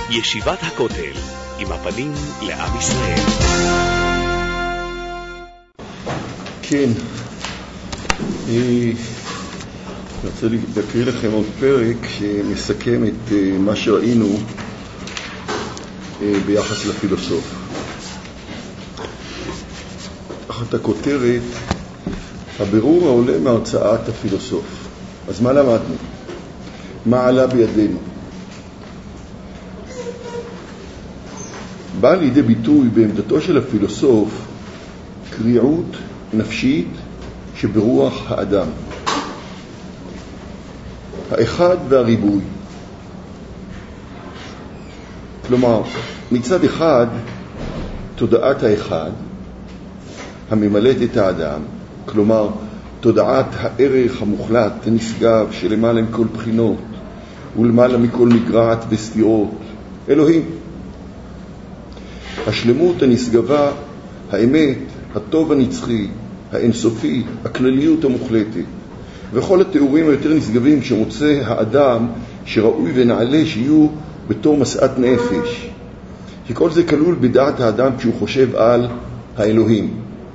ישיבת הכותל, עם הפנים לעם ישראל. כן, אני רוצה להקריא לכם עוד פרק שמסכם את מה שראינו ביחס לפילוסוף. תחת הכותרת, הבירור העולה מהרצאת הפילוסוף. אז מה למדנו? מה עלה בידינו? בא לידי ביטוי בעמדתו של הפילוסוף קריאות נפשית שברוח האדם. האחד והריבוי. כלומר, מצד אחד תודעת האחד הממלאת את האדם, כלומר תודעת הערך המוחלט הנשגב שלמעלה מכל בחינות ולמעלה מכל מגרעת וסתירות, אלוהים. השלמות הנשגבה, האמת, הטוב הנצחי, האינסופי, הכלליות המוחלטת, וכל התיאורים היותר נשגבים שמוצא האדם שראוי ונעלה שיהיו בתור משאת נפש. כי כל זה כלול בדעת האדם כשהוא חושב על האלוהים.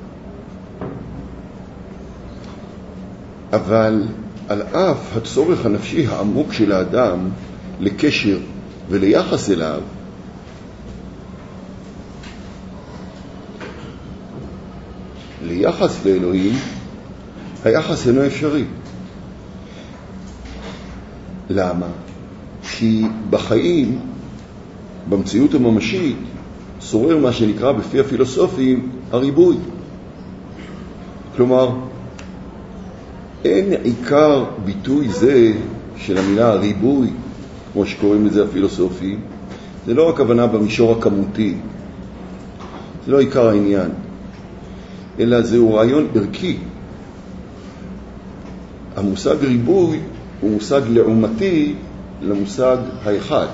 אבל על אף הצורך הנפשי העמוק של האדם לקשר וליחס אליו, ליחס לאלוהים, היחס אינו אפשרי. למה? כי בחיים, במציאות הממשית, שורר מה שנקרא בפי הפילוסופים הריבוי. כלומר, אין עיקר ביטוי זה של המילה הריבוי, כמו שקוראים לזה הפילוסופים, זה לא הכוונה במישור הכמותי, זה לא עיקר העניין, אלא זהו רעיון ערכי. המושג ריבוי הוא מושג לעומתי למושג האחד.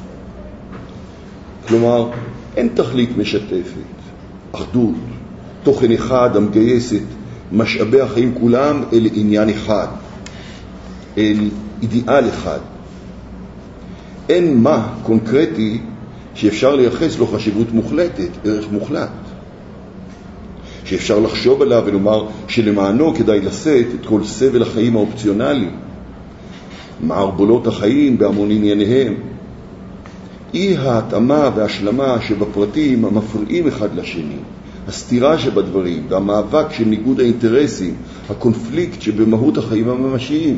כלומר, אין תכלית משתפת, אחדות, תוכן אחד המגייסת משאבי החיים כולם אל עניין אחד, אל אידיאל אחד. אין מה קונקרטי שאפשר לייחס לו חשיבות מוחלטת, ערך מוחלט, שאפשר לחשוב עליו ולומר שלמענו כדאי לשאת את כל סבל החיים האופציונלי, מערבולות החיים בהמון ענייניהם. אי ההתאמה וההשלמה שבפרטים המפריעים אחד לשני, הסתירה שבדברים והמאבק של ניגוד האינטרסים, הקונפליקט שבמהות החיים הממשיים.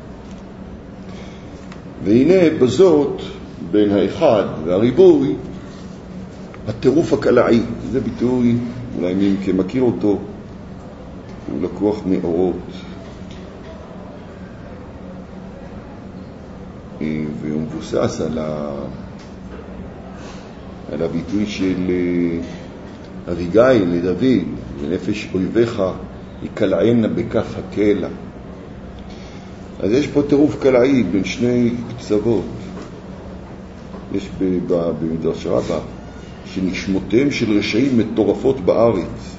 והנה בזאת, בין האחד והריבוי, הטירוף הקלעי. זה ביטוי, אולי מי מכם מכיר אותו, הוא לקוח מאורות. והוא מבוסס על הביטוי של אביגיל לדוד, ונפש אויביך יקלענה בכף הקלע. אז יש פה טירוף קלעי בין שני קצוות. יש במדרש רבה שנשמותיהם של רשעים מטורפות בארץ.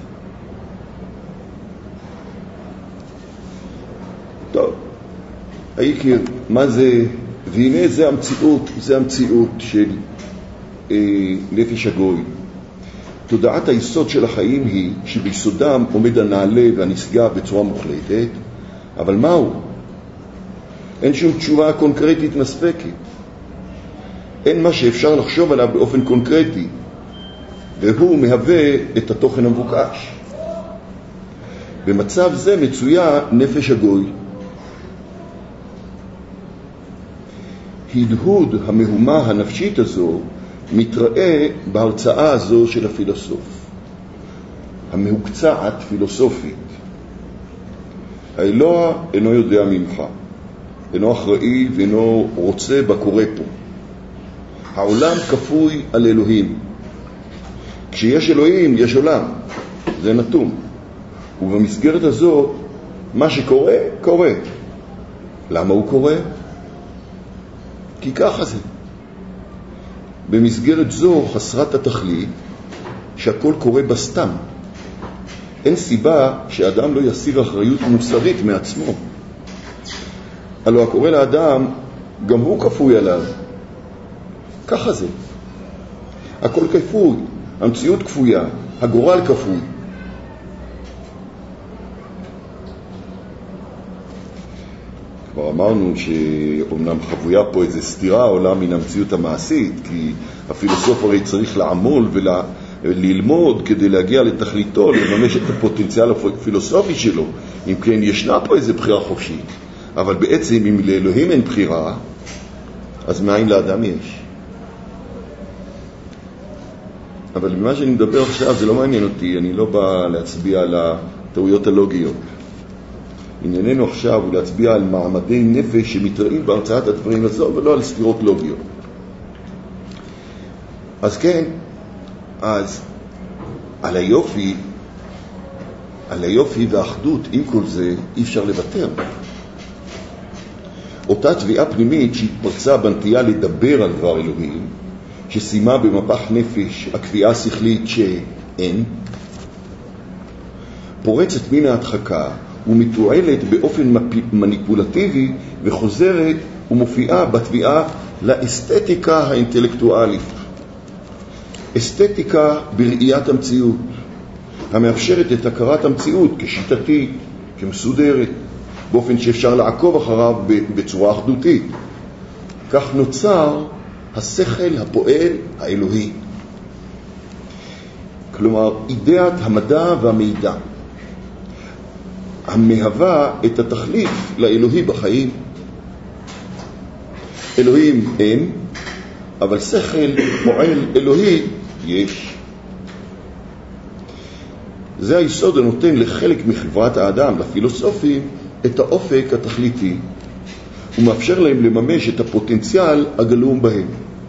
טוב, העיקר, מה זה? והנה זה המציאות של נפש הגוי. תודעת היסוד של החיים היא שביסודם עומד הנעלה והנשגב בצורה מוחלטת, אבל מהו? אין שום תשובה קונקרטית מספקת. אין מה שאפשר לחשוב עליו באופן קונקרטי, והוא מהווה את התוכן המבוקש. במצב זה מצויה נפש הגוי. הדהוד המהומה הנפשית הזו מתראה בהרצאה הזו של הפילוסוף, המהוקצעת פילוסופית. האלוה אינו יודע ממך, אינו אחראי ואינו רוצה בקורא פה. העולם כפוי על אלוהים. כשיש אלוהים יש עולם, זה נתון. ובמסגרת הזאת מה שקורה, קורה. למה הוא קורה? כי ככה זה. במסגרת זו חסרת התכלית שהכל קורה בסתם. אין סיבה שאדם לא יסיר אחריות מוסרית מעצמו. הלא הקורא לאדם גם הוא כפוי עליו. ככה זה. הכל כפוי, המציאות כפויה, הגורל כפוי. כבר אמרנו שאומנם חבויה פה איזו סתירה עולה מן המציאות המעשית, כי הפילוסוף הרי צריך לעמול וללמוד כדי להגיע לתכליתו, לממש את הפוטנציאל הפילוסופי שלו. אם כן, ישנה פה איזו בחירה חופשית. אבל בעצם אם לאלוהים אין בחירה, אז מאין לאדם יש? אבל במה שאני מדבר עכשיו זה לא מעניין אותי, אני לא בא להצביע על הטעויות הלוגיות. ענייננו עכשיו הוא להצביע על מעמדי נפש שמתראים בהרצאת הדברים הזו ולא על סתירות לוגיות. אז כן, אז על היופי והאחדות עם כל זה אי אפשר לוותר. אותה תביעה פנימית שהתפרצה בנטייה לדבר על דבר אלוהים, שסיימה במפח נפש הקביעה השכלית שאין, פורצת מן ההדחקה ומתועלת באופן מניפולטיבי וחוזרת ומופיעה בתביעה לאסתטיקה האינטלקטואלית. אסתטיקה בראיית המציאות, המאפשרת את הכרת המציאות כשיטתית, כמסודרת, באופן שאפשר לעקוב אחריו בצורה אחדותית. כך נוצר השכל הפועל האלוהי. כלומר, אידאת המדע והמידע, המהווה את התחליף לאלוהי בחיים. אלוהים אין, אבל שכל פועל אלוהי יש. זה היסוד הנותן לחלק מחברת האדם, לפילוסופים, את האופק התכליתי, ומאפשר להם לממש את הפוטנציאל הגלום בהם.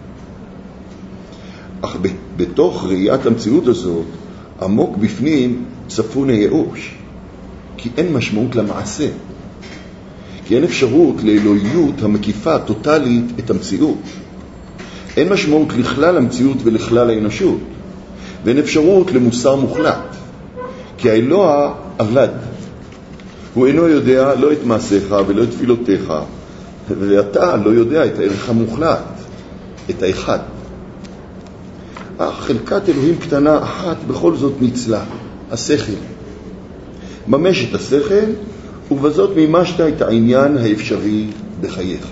אך בתוך ראיית המציאות הזאת, עמוק בפנים צפון הייאוש, כי אין משמעות למעשה, כי אין אפשרות לאלוהיות המקיפה טוטלית את המציאות. אין משמעות לכלל המציאות ולכלל האנושות, ואין אפשרות למוסר מוחלט, כי האלוה אבלד. הוא אינו יודע לא את מעשיך ולא את תפילותיך, ואתה לא יודע את הערך המוחלט, את האחד. אך חלקת אלוהים קטנה אחת בכל זאת ניצלה, השכל. ממש את השכל, ובזאת מימשת את העניין האפשרי בחייך.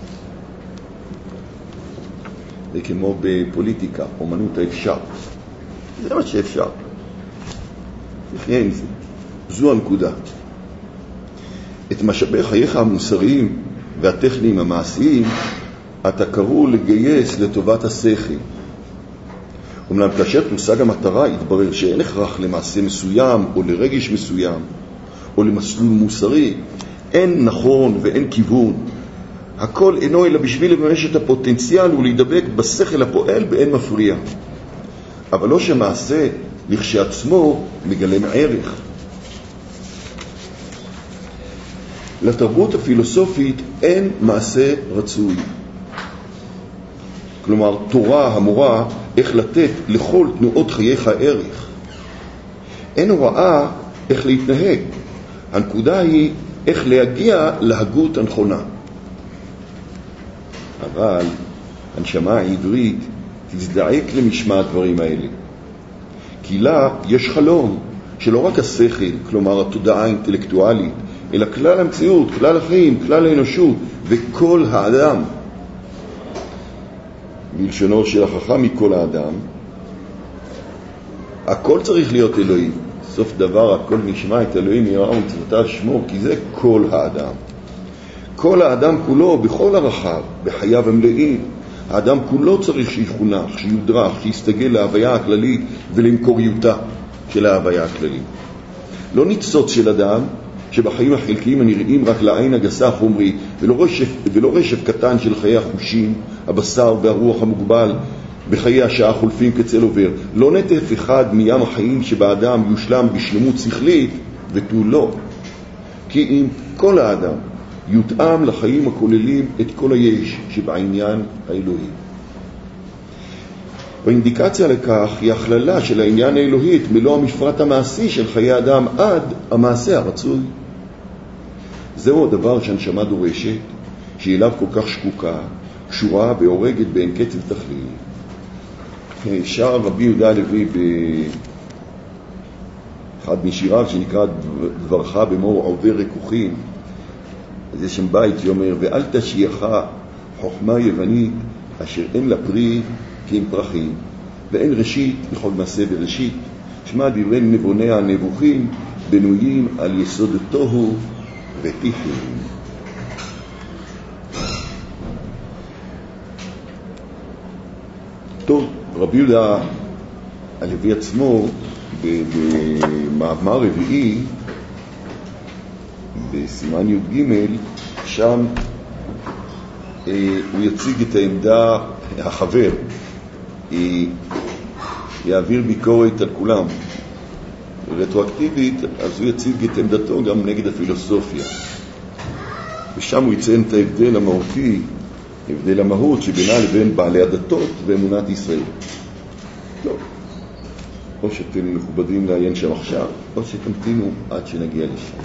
זה כמו בפוליטיקה, אומנות האפשר. זה מה שאפשר. תחיה עם זה. זו הנקודה. את משאבי חייך המוסריים והטכניים המעשיים אתה קרוא לגייס לטובת השכל. אומנם כאשר תושג המטרה יתברר שאין הכרח למעשה מסוים או לרגש מסוים או למסלול מוסרי, אין נכון ואין כיוון. הכל אינו אלא בשביל לממש את הפוטנציאל ולהידבק בשכל הפועל באין מפריע. אבל לא שמעשה לכשעצמו מגלם ערך. לתרבות הפילוסופית אין מעשה רצוי. כלומר, תורה המורה איך לתת לכל תנועות חייך ערך. אין הוראה איך להתנהג. הנקודה היא איך להגיע להגות הנכונה. אבל הנשמה העברית תזדעק למשמע הדברים האלה. כי לה יש חלום שלא רק השכל, כלומר התודעה האינטלקטואלית, אלא כלל המציאות, כלל החיים, כלל האנושות וכל האדם. בלשונו של החכם מכל האדם, הכל צריך להיות אלוהים. סוף דבר הכל נשמע את אלוהים יראה ומצוותיו שמור, כי זה כל האדם. כל האדם כולו בכל הרחב, בחייו המלאים. האדם כולו צריך שיחונך, שיודרך, שיסתגל להוויה הכללית ולמקוריותה של ההוויה הכללית. לא ניצוץ של אדם שבחיים החלקיים הנראים רק לעין הגסה חומרי, ולא רשף קטן של חיי החושים, הבשר והרוח המוגבל, בחיי השעה חולפים כצל עובר. לא נטף אחד מים החיים שבאדם יושלם בשלמות שכלית ותו לא. כי אם כל האדם יותאם לחיים הכוללים את כל היש שבעניין האלוהי. והאינדיקציה לכך היא הכללה של העניין האלוהי את מלוא המפרט המעשי של חיי אדם עד המעשה הרצוי. זהו הדבר שהנשמה דורשת, שאליו כל כך שקוקה, קשורה והורגת באין קצב תכלית. שר רבי יהודה הלוי באחד משיריו שנקרא דברך במור עובר רכוחים, אז יש שם בית שאומר, ואל תשייך חוכמה יוונית אשר אין לה פרי כי אם פרחים, ואין ראשית לכל מעשה בראשית, שמע דברי נבוני הנבוכים בנויים על יסוד תוהו וטיחים. טוב, רבי יהודה הלוי עצמו במאמר רביעי בסימן י"ג, שם הוא יציג את העמדה, החבר יעביר ביקורת על כולם רטרואקטיבית, אז הוא יציג את עמדתו גם נגד הפילוסופיה, ושם הוא יציין את ההבדל המהותי, הבדל המהות שבינה לבין בעלי הדתות ואמונת ישראל. לא, או שאתם מכובדים לעיין שם עכשיו, או שתמתינו עד שנגיע לשם.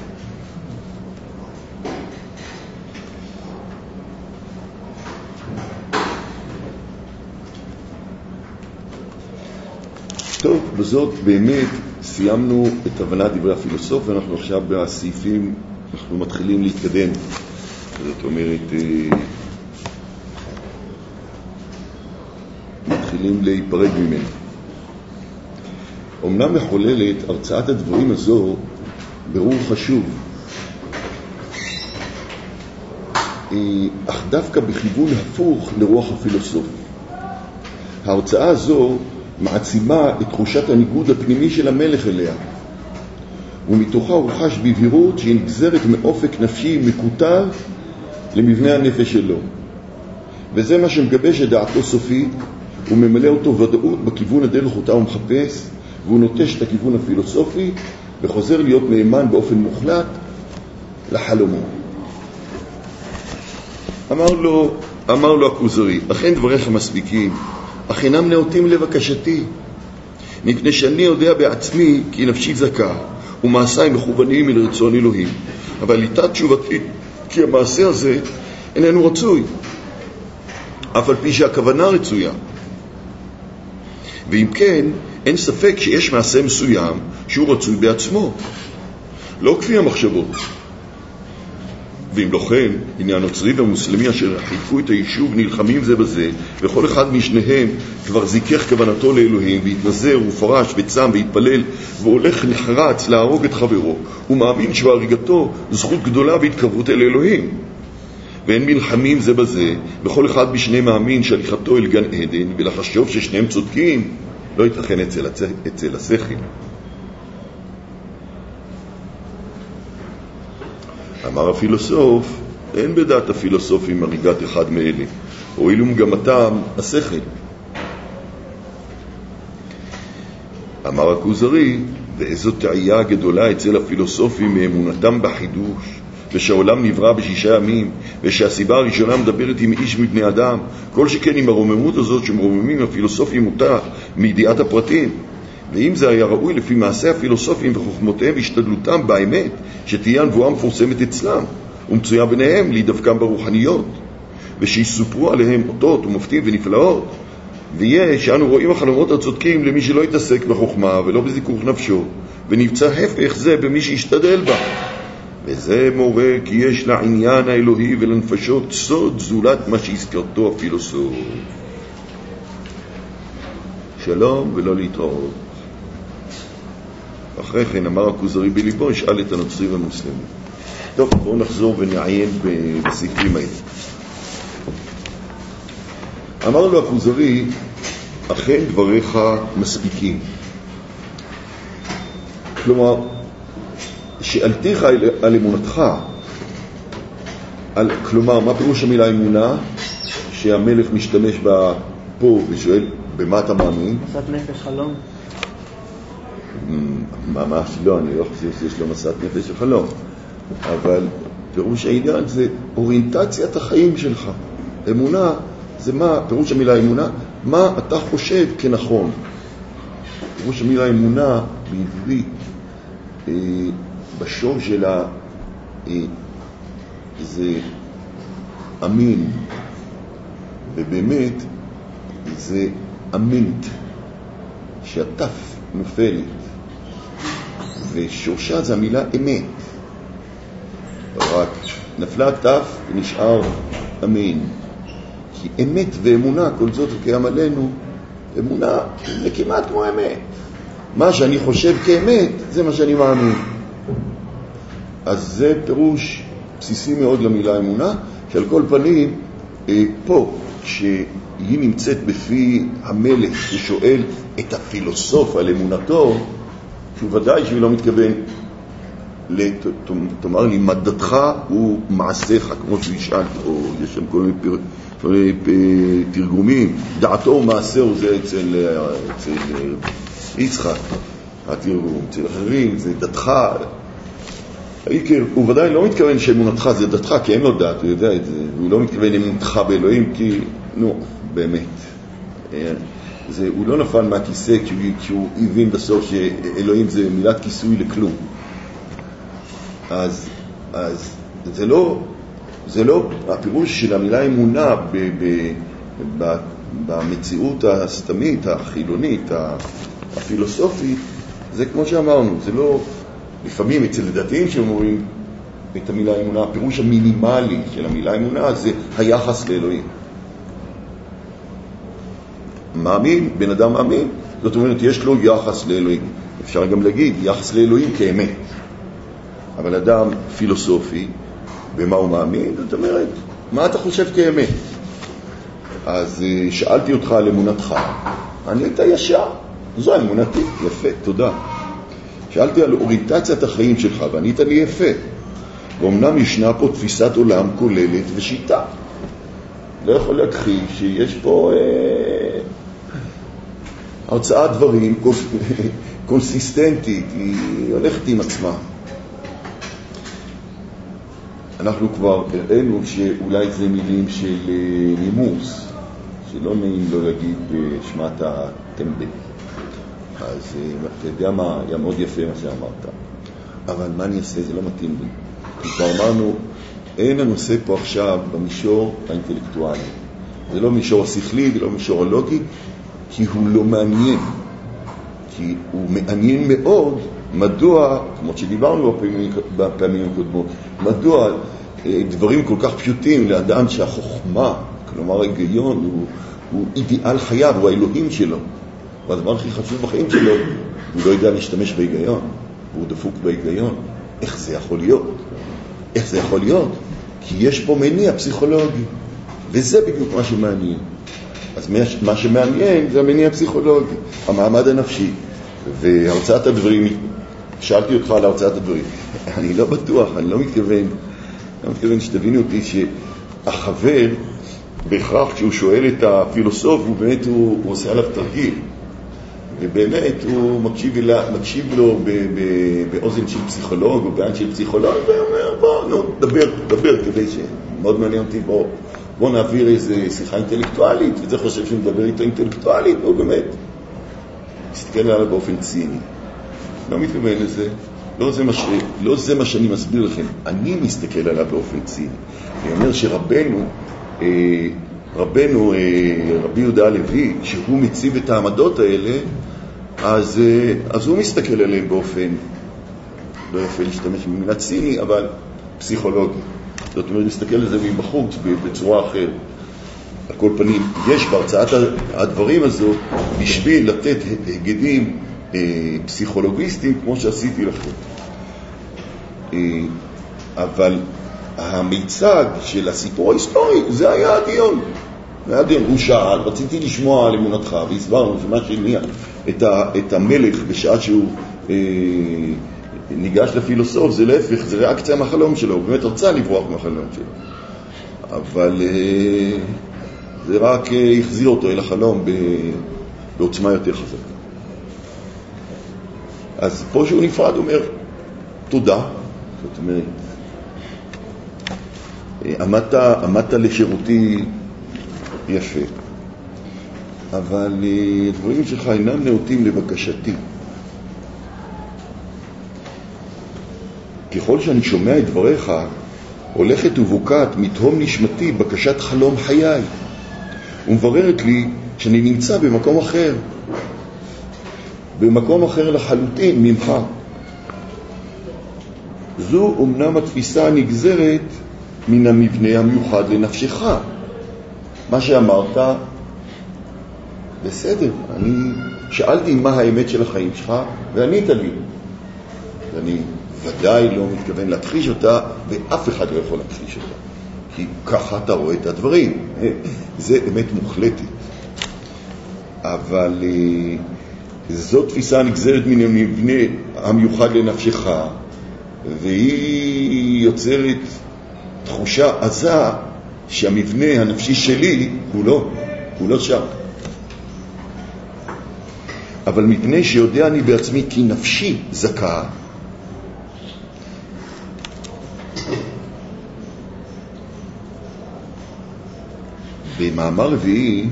טוב, בזאת באמת סיימנו את הבנת דברי הפילוסוף, ואנחנו עכשיו בסעיפים, אנחנו מתחילים להתקדם. זאת אומרת, מתחילים להיפרד ממנו. אמנם מחוללת הרצאת הדברים הזו ברור חשוב, אך דווקא בכיוון הפוך לרוח הפילוסוף. ההרצאה הזו מעצימה את תחושת הניגוד הפנימי של המלך אליה, ומתוכה הוא חש בבהירות שהיא נגזרת מאופק נפשי מקוטר למבנה הנפש שלו, וזה מה שמגבש את דעתו סופית וממלא אותו ודאות בכיוון הדרך אותה הוא מחפש, והוא נוטש את הכיוון הפילוסופי וחוזר להיות נאמן באופן מוחלט לחלומו. אמר לו הכוזרי, אכן דבריך מספיקים, אך אינם נאותים לבקשתי, מפני שאני יודע בעצמי כי נפשי זכה ומעשיי מכוונים אל רצון אלוהים, אבל איתה תשובתי כי המעשה הזה איננו רצוי, אף על פי שהכוונה רצויה. ואם כן, אין ספק שיש מעשה מסוים שהוא רצוי בעצמו, לא כפי המחשבות. ואם לא כן, הנה הנוצרי והמוסלמי אשר חילקו את היישוב נלחמים זה בזה, וכל אחד משניהם כבר זיכך כוונתו לאלוהים, והתנזר ופרש וצם והתפלל, והולך נחרץ להרוג את חברו, ומאמין שבהריגתו זכות גדולה והתקרבות אל אלוהים. ואין מלחמים זה בזה, וכל אחד משניהם מאמין שהליכתו אל גן עדן, ולחשוב ששניהם צודקים לא ייתכן אצל השכל. אמר הפילוסוף, אין בדעת הפילוסופים הריגת אחד מאלה, הואיל ומגמתם השכל. אמר הכוזרי, ואיזו טעייה גדולה אצל הפילוסופים מאמונתם בחידוש, ושהעולם נברא ב6 ימים, ושהסיבה הראשונה מדברת עם איש מבני אדם, כל שכן עם הרוממות הזאת שמרוממים הפילוסופים אותה מידיעת הפרטים. ואם זה היה ראוי לפי מעשה הפילוסופים וחוכמותיהם והשתדלותם באמת, שתהיה הנבואה מפורסמת אצלם, ומצויה ביניהם להידבקם ברוחניות, ושיסופרו עליהם אותות ומופתים ונפלאות, ויהיה שאנו רואים החלומות הצודקים למי שלא יתעסק בחוכמה ולא בזיכוך נפשו, ונמצא הפך זה במי שישתדל בה. וזה מורה כי יש לעניין האלוהי ולנפשות סוד זולת מה שהזכרתו הפילוסוף. שלום ולא להתראות. אחרי כן אמר הכוזרי בליבו, ישאל את הנוצרי והמוסלמי. טוב, בואו נחזור ונעיין בסעיפים האלה. אמר לו הכוזרי, אכן דבריך מספיקים. כלומר, שאלתיך על אמונתך, כלומר, מה פירוש המילה אמונה שהמלך משתמש בה פה ושואל, במה אתה מאמין? מסעת נפש חלום. ממש לא, אני לא חושב שיש לו מסעת נפש וחלום, אבל פירוש העניין זה אוריינטציית החיים שלך. אמונה זה מה, פירוש המילה אמונה, מה אתה חושב כנכון. פירוש המילה אמונה בעברית, בשור שלה זה אמין, ובאמת זה אמינט. שהתף נופלת, ושורשה זה המילה אמת. רק נפלה התף ונשאר אמן. כי אמת ואמונה, כל זאת קיים עלינו, אמונה זה כמעט כמו אמת. מה שאני חושב כאמת, זה מה שאני מאמין. אז זה פירוש בסיסי מאוד למילה אמונה, שעל כל פנים, פה, כשהיא נמצאת בפי המלך ששואל את הפילוסוף על אמונתו, שהוא ודאי שהיא לא מתכוון, תאמר לי, מדתך הוא מעשיך, כמו שישאל, או יש שם כל מיני תרגומים, דעתו ומעשהו, זה אצל יצחק, התרגום, אצל אחרים, זה דתך. הוא ודאי לא מתכוון שאמונתך זה דתך, כי אין לו דת, הוא יודע את זה, הוא לא מתכוון אמונתך באלוהים, כי, באמת. הוא לא נפל מהכיסא כשהוא הבין בסוף שאלוהים זה מילת כיסוי לכלום. אז זה לא הפירוש של המילה אמונה במציאות הסתמית, החילונית, הפילוסופית, זה כמו שאמרנו, זה לא, לפעמים אצל דתיים שאומרים את המילה אמונה, הפירוש המינימלי של המילה אמונה זה היחס לאלוהים. מאמין, בן אדם מאמין, זאת אומרת יש לו יחס לאלוהים. אפשר גם להגיד יחס לאלוהים כאמת. אבל אדם פילוסופי, במה הוא מאמין? זאת אומרת, מה אתה חושב כאמת? אז שאלתי אותך על אמונתך, אני הייתה ישר, זו אמונתי, יפה, תודה. שאלתי על אוריינטציית החיים שלך, ואני הייתה לי יפה. ואומנם ישנה פה תפיסת עולם כוללת ושיטה. לא יכול להכחיש שיש פה הרצאת דברים קונסיסטנטית, היא הולכת עם עצמה. אנחנו כבר הראינו שאולי זה מילים של נימוס, שלא נעים לו להגיד בשמת הטמבל. אז אתה יודע מה, היה מאוד יפה מה שאמרת. אבל מה אני אעשה? זה לא מתאים לי. כבר אמרנו, אין הנושא פה עכשיו במישור האינטלקטואלי. זה לא מישור השכלי, זה לא מישור הלוגי, כי הוא לא מעניין. כי הוא מעניין מאוד מדוע, כמו שדיברנו בפעמים הקודמות, מדוע דברים כל כך פשוטים לאדם שהחוכמה, כלומר ההיגיון, הוא אידיאל חייו, הוא האלוהים שלו. והדבר הכי חשוב בחיים שלו, הוא לא יודע להשתמש בהיגיון, והוא דפוק בהיגיון. איך זה יכול להיות? איך זה יכול להיות? כי יש פה מניע פסיכולוגי, וזה בדיוק מה שמעניין. אז מה שמעניין זה המניע הפסיכולוגי, המעמד הנפשי. והרצאת הדברים, שאלתי אותך על הרצאת הדברים, אני לא בטוח, אני לא מתכוון שתביני אותי שהחבר, בהכרח כשהוא שואל את הפילוסוף, הוא באמת הוא עושה עליו תרגיל. ובאמת הוא מקשיב לו באוזן של פסיכולוג או בעין של פסיכולוג, ואומר, דבר כדי שמאוד מעניין אותי, בוא נעביר איזה שיחה אינטלקטואלית, וזה חושב שהוא מדבר איתו אינטלקטואלית, והוא באמת מסתכל עליו באופן ציני. לא מתכוון לזה, לא זה מה שאני מסביר לכם, אני מסתכל עליו באופן ציני. אני אומר שרבנו, רבי יהודה הלוי, כשהוא מציב את העמדות האלה, אז הוא מסתכל עליהם באופן, לא יפה להשתמש במילה ציני, אבל פסיכולוגי. זאת אומרת, להסתכל על זה מבחוץ בצורה אחרת. על כל פנים, יש בהרצאת הדברים הזו, בשביל לתת היגדים פסיכולוגיסטיים, כמו שעשיתי לכם. אבל המיצג של הסיפור ההיסטורי, זה היה הדיון. הוא שאל, רציתי לשמוע על אמונתך, והסברנו שמה שהניע את המלך בשעה שהוא ניגש לפילוסוף, זה להפך, זה ריאקציה מהחלום שלו, הוא באמת רצה לברוח מהחלום שלו. אבל זה רק החזיר אותו אל החלום בעוצמה יותר חזקה. אז פה שהוא נפרד, הוא אומר, תודה. זאת אומרת, עמדת לשירותי יפה, אבל הדברים שלך אינם נאותים לבקשתי. ככל שאני שומע את דבריך, הולכת ובוקעת מתהום נשמתי בקשת חלום חיי, ומבררת לי שאני נמצא במקום אחר. במקום אחר לחלוטין ממך. זו אמנם התפיסה הנגזרת מן המבנה המיוחד לנפשך. מה שאמרת, בסדר, אני שאלתי מה האמת של החיים שלך, וענית לי. ואני ודאי לא מתכוון להכחיש אותה, ואף אחד לא יכול להכחיש אותה. כי ככה אתה רואה את הדברים. זה אמת מוחלטת. אבל זו תפיסה נגזרת מן המבנה המיוחד לנפשך, והיא יוצרת תחושה עזה שהמבנה הנפשי שלי הוא לא שם. אבל מפני שיודע אני בעצמי כי נפשי זכה, במאמר רביעי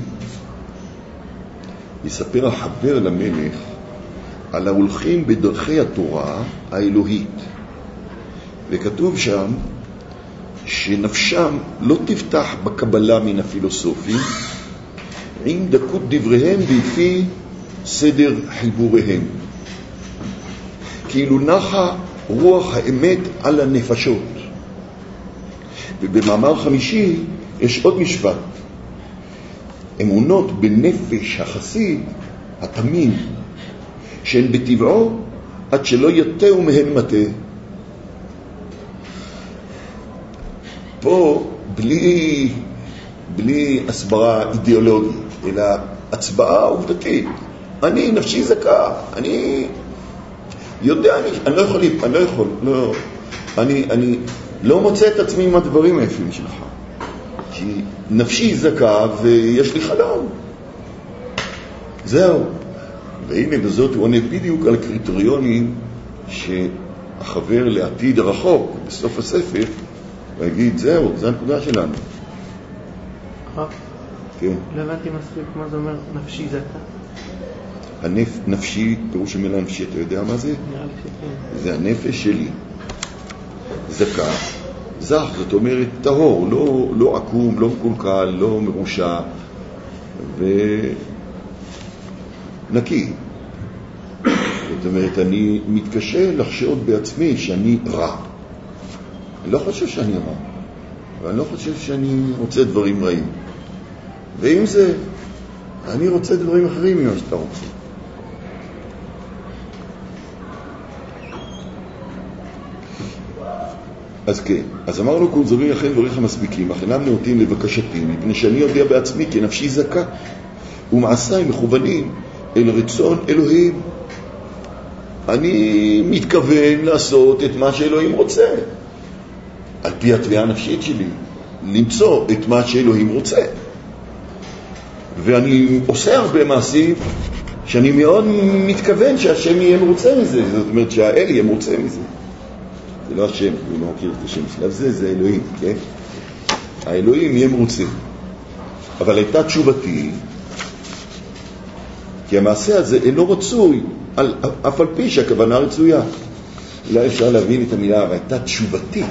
יספר החבר למלך על ההולכים בדרכי התורה האלוהית, וכתוב שם שנפשם לא תפתח בקבלה מן הפילוסופים עם דקות דבריהם ולפי סדר חיבוריהם, כאילו נחה רוח האמת על הנפשות. ובמאמר חמישי יש עוד משפט: אמונות בנפש החסיד התמים שהן בטבעו עד שלא יתאו מהן מטה. פה בלי הסברה אידיאולוגית, אלא הצבעה עובדתית. אני נפשי זכה, אני יודע, אני לא מוצא את עצמי עם הדברים היפים שלך, כי נפשי זכה ויש לי חלום. זהו. והנה בזאת הוא עונה בדיוק על הקריטריונים שהחבר לעתיד הרחוק בסוף הספר ויגיד, זהו, זה הנקודה שלנו. כן. לא הבנתי מספיק מה זה אומר נפשי זכה. נפשי, פירוש המילה נפשי, אתה יודע מה זה? נראה לי שכן. זה הנפש שלי. זכה, זך, זאת אומרת טהור, לא עקום, לא מקולקל, לא מרושע, ונקי. זאת אומרת, אני מתקשה לחשוד בעצמי שאני רע. אני לא חושב שאני רע, ואני לא חושב שאני רוצה דברים רעים. ואם זה, אני רוצה דברים אחרים ממה שאתה רוצה. אז כן, אז אמרנו כל זרים לכן דבריך מספיקים, אך אינם נאותים לבקשתי, מפני שאני יודע בעצמי כי נפשי זכה, ומעשיי מכוונים אל רצון אלוהים. אני מתכוון לעשות את מה שאלוהים רוצה, על פי התביעה הנפשית שלי, למצוא את מה שאלוהים רוצה. ואני עושה הרבה מעשים שאני מאוד מתכוון שהשם יהיה מרוצה מזה, זאת אומרת שהאל יהיה מרוצה מזה. זה לא השם, הוא לא מכיר את השם שלב זה אלוהים, כן? האלוהים יהיה מרוצה. אבל הייתה תשובתי, כי המעשה הזה אינו רצוי, אף על פי שהכוונה רצויה. אולי אפשר להבין את המילה, אבל הייתה תשובתי.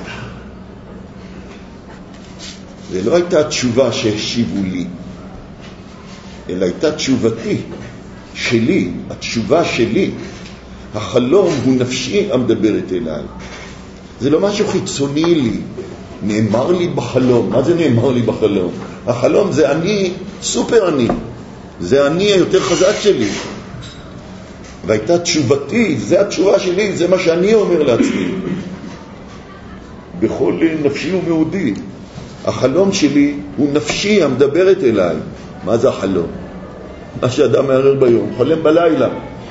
זה לא הייתה תשובה שהשיבו לי, אלא הייתה תשובתי, שלי, התשובה שלי. החלום הוא נפשי המדברת אליי. זה לא משהו חיצוני לי, נאמר לי בחלום. מה זה נאמר לי בחלום? החלום זה אני, סופר אני, זה אני היותר חזק שלי. והייתה תשובתי, זה התשובה שלי, זה מה שאני אומר לעצמי בכל נפשי ומאודי. החלום שלי הוא נפשי המדברת אליי. מה זה החלום? מה שאדם מערער ביום, חולם בלילה.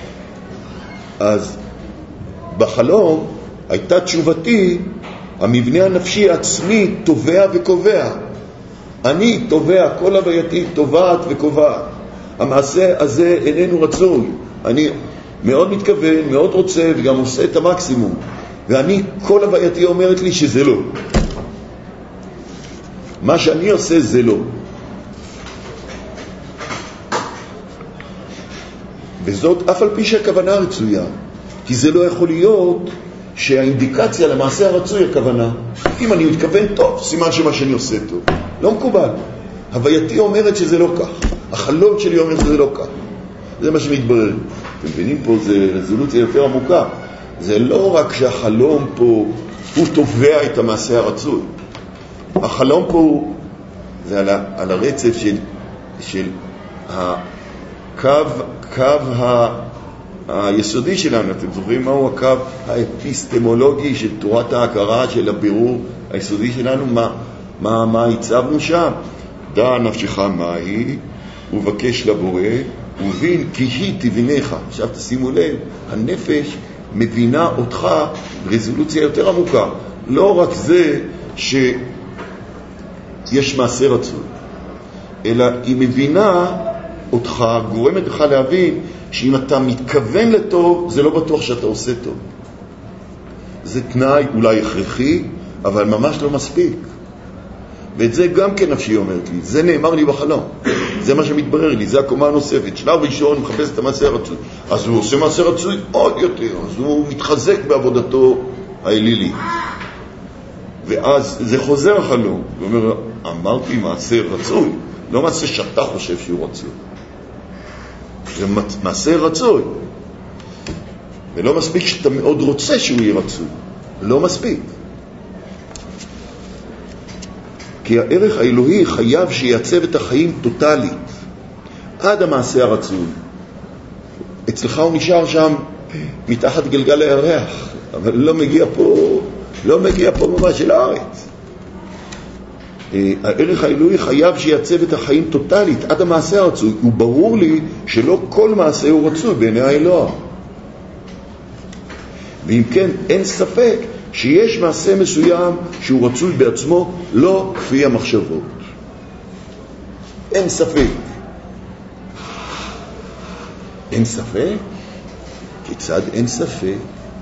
אז בחלום הייתה תשובתי, המבנה הנפשי העצמי תובע וקובע. אני תובע, כל הווייתי תובעת וקובעת. המעשה הזה איננו רצוי. אני מאוד מתכוון, מאוד רוצה, וגם עושה את המקסימום. ואני, כל הווייתי אומרת לי שזה לא. מה שאני עושה זה לא. וזאת אף על פי שהכוונה רצויה. כי זה לא יכול להיות שהאינדיקציה למעשה הרצוי הכוונה. אם אני מתכוון טוב, סימן שמה שאני עושה טוב. לא מקובל. הווייתי אומרת שזה לא כך. החלום שלי אומר שזה לא כך. זה מה שמתברר. אתם מבינים פה, זה רזולוציה יותר עמוקה. זה לא רק שהחלום פה הוא תובע את המעשה הרצוי. החלום פה זה על הרצף של הקו היסודי שלנו. אתם זוכרים מהו הקו האפיסטמולוגי של תורת ההכרה, של הבירור היסודי שלנו? מה הצבנו שם? דע נפשך מהי, ובקש לבורא, ובין כי היא תבינך. עכשיו תשימו לב, הנפש מבינה אותך ברזולוציה יותר עמוקה. לא רק זה שיש מעשה רצוי, אלא היא מבינה אותך, גורמת לך להבין שאם אתה מתכוון לטוב, זה לא בטוח שאתה עושה טוב. זה תנאי אולי הכרחי, אבל ממש לא מספיק. ואת זה גם כן נפשי אומרת לי, זה נאמר לי בחלום, זה מה שמתברר לי, זה הקומה הנוספת. שלב ראשון מחפש את המעשה הרצוי, אז הוא עושה מעשה רצוי עוד יותר, אז הוא מתחזק בעבודתו האלילית, ואז זה חוזר החלום, הוא אומר, אמרתי מעשה רצוי, לא מעשה שאתה חושב שהוא רצוי, זה מעשה רצוי, ולא מספיק שאתה מאוד רוצה שהוא יהיה רצוי, לא מספיק. כי הערך האלוהי חייב שיעצב את החיים טוטלית עד המעשה הרצוי. אצלך הוא נשאר שם מתחת גלגל הירח, אבל לא מגיע פה ממש אל הארץ. הערך האלוהי חייב שיעצב את החיים טוטלית עד המעשה הרצוי. הוא ברור לי שלא כל מעשה הוא רצוי בעיני האלוה, ואם כן אין ספק שיש מעשה מסוים שהוא רצוי בעצמו לא כפי המחשבות. אין ספק. אין ספק? כיצד אין ספק?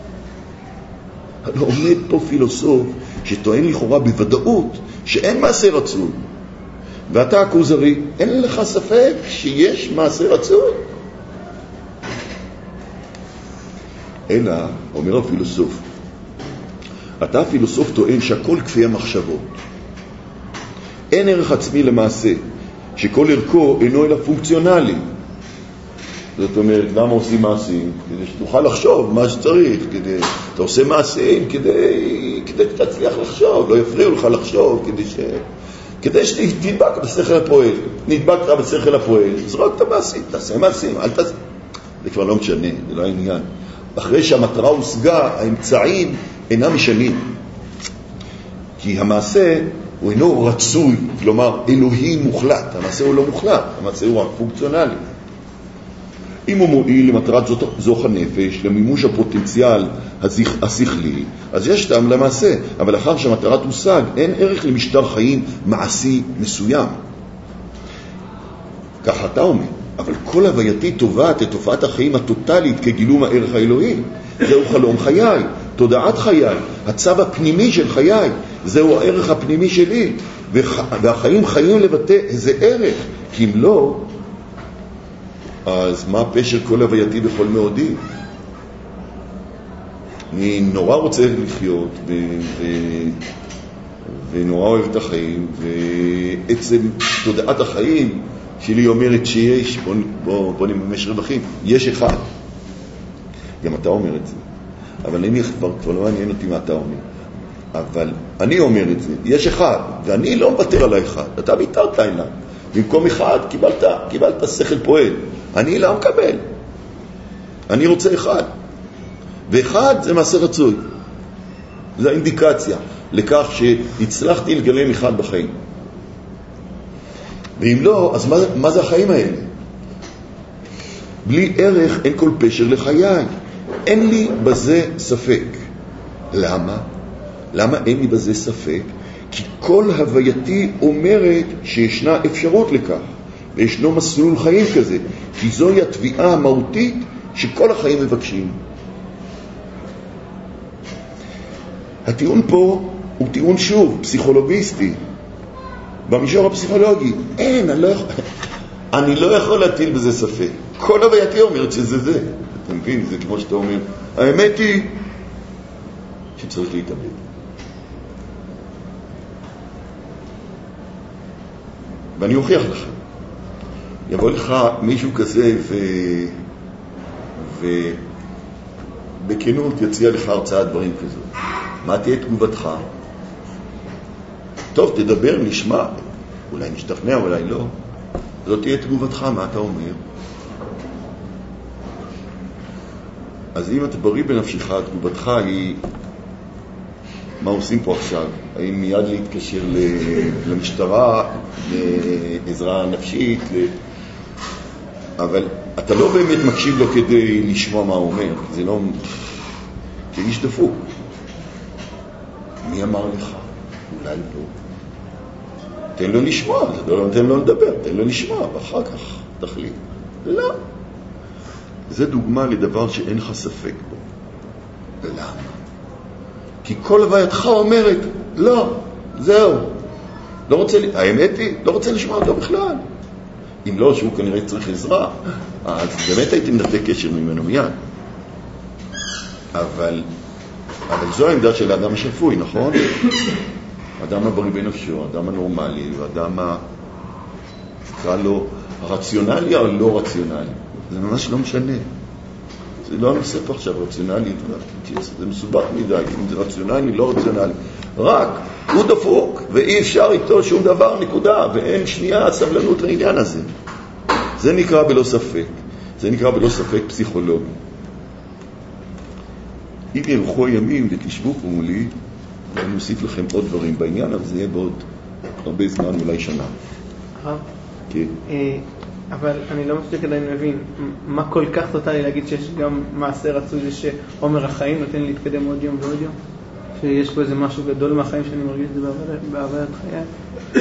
הלא עומד פה פילוסוף שטוען לכאורה בוודאות שאין מעשה רצוי, ואתה הכוזרי, אין לך ספק שיש מעשה רצוי? אלא, אומר הפילוסוף, אתה הפילוסוף טוען שהכל כפי המחשבות. אין ערך עצמי למעשה, שכל ערכו אינו אלא פונקציונלי. זאת אומרת, למה עושים מעשים? כדי שתוכל לחשוב מה שצריך. אתה עושה מעשים כדי שתצליח לחשוב, לא יפריעו לך לחשוב, כדי שתדבק בשכל הפועל. נדבקת בשכל הפועל, זרוק את המעשים, תעשה מעשים, אל תעשה. זה כבר לא משנה, זה לא העניין. אחרי שהמטרה הושגה, האמצעים אינם משנים. כי המעשה הוא אינו רצוי, כלומר אלוהי מוחלט. המעשה הוא לא מוחלט, המעשה הוא רק פונקציונלי. אם הוא מועיל למטרת זוך הנפש, למימוש הפוטנציאל השכלי, אז יש טעם למעשה, אבל לאחר שהמטרת הושג, אין ערך למשטר חיים מעשי מסוים. כך אתה אומר, אבל כל הווייתי תובעת את תופעת החיים הטוטלית כגילום הערך האלוהי. זהו חלום חיי, תודעת חיי, הצו הפנימי של חיי, זהו הערך הפנימי שלי, והחיים חיים לבטא איזה ערך, כי אם לא, אז מה פשר כל הווייתי בכל מאודי? אני נורא רוצה לחיות ונורא אוהב את החיים, ועצם תודעת החיים שלי אומרת שיש, בוא נממש רווחים, יש אחד. גם אתה אומר את זה, אבל אני כבר לא מעניין אותי מה אתה אומר, אבל אני אומר את זה, יש אחד, ואני לא מוותר על האחד. אתה ויתרת אליי, במקום אחד קיבלת שכל פועל, אני לא מקבל, אני רוצה אחד, ואחד זה מעשה רצוי. זו האינדיקציה לכך שהצלחתי לגלם אחד בחיים. ואם לא, אז מה זה החיים האלה? בלי ערך אין כל פשר לחיי. אין לי בזה ספק. למה? למה אין לי בזה ספק? כי כל הווייתי אומרת שישנה אפשרות לכך, וישנו מסלול חיים כזה, כי זוהי התביעה המהותית שכל החיים מבקשים. הטיעון פה הוא טיעון שוב פסיכולוגיסטי, במישור הפסיכולוגי. אני לא יכול להטיל בזה ספק. כל הווייתי אומרת שזה זה. אתה מבין? זה כמו שאתה אומר, האמת היא שצריך להתאבד. ואני אוכיח לך. יבוא לך מישהו כזה ובכנות יציע לך הרצאה דברים כזו. מה תהיה תגובתך? טוב, תדבר, נשמע, אולי נשתכנע, אולי לא. זאת תהיה תגובתך, מה אתה אומר? אז אם אתה בריא בנפשך, תגובתך היא מה עושים פה עכשיו? האם מיד להתקשר למשטרה, לעזרה נפשית, אבל אתה לא באמת מקשיב לו כדי לשמוע מה הוא אומר, זה לא... כאיש דפוק. מי אמר לך? אולי לא. תן לו לשמוע, תן לו לדבר, תן לו לשמוע, ואחר כך תחליט. לא. זה דוגמה לדבר שאין לך ספק בו. למה? כי כל הווייתך אומרת, לא, זהו. לא רוצה, האמת היא, לא רוצה לשמוע אותו בכלל. אם לא, שהוא כנראה צריך עזרה, אז באמת הייתי מנתק קשר ממנו מיד. אבל זו העמדה של האדם השפוי, נכון? האדם הבריא בנפשו, האדם הנורמלי, האדם תקרא לו הרציונלי או לא רציונלי. זה ממש לא משנה. זה לא הנושא פה עכשיו, רציונלי, זה מסובך מדי, אם זה רציונלי, לא רציונלי. רק הוא דפוק, ואי אפשר איתו שום דבר, נקודה, ואין שנייה סבלנות לעניין הזה. זה נקרא בלא ספק. זה נקרא בלא ספק פסיכולוגי. אם ירחו הימים ותשבו פה מולי, ואני מוסיף לכם עוד דברים בעניין, אבל זה יהיה בעוד הרבה זמן, אולי שנה. כן. אבל אני לא מספיק עדיין מבין, מה כל כך טוטלי להגיד שיש גם מעשה רצוי, זה שעומר החיים נותן להתקדם עוד יום ועוד יום? שיש פה איזה משהו גדול מהחיים שאני מרגיש את זה בעבודת חיי?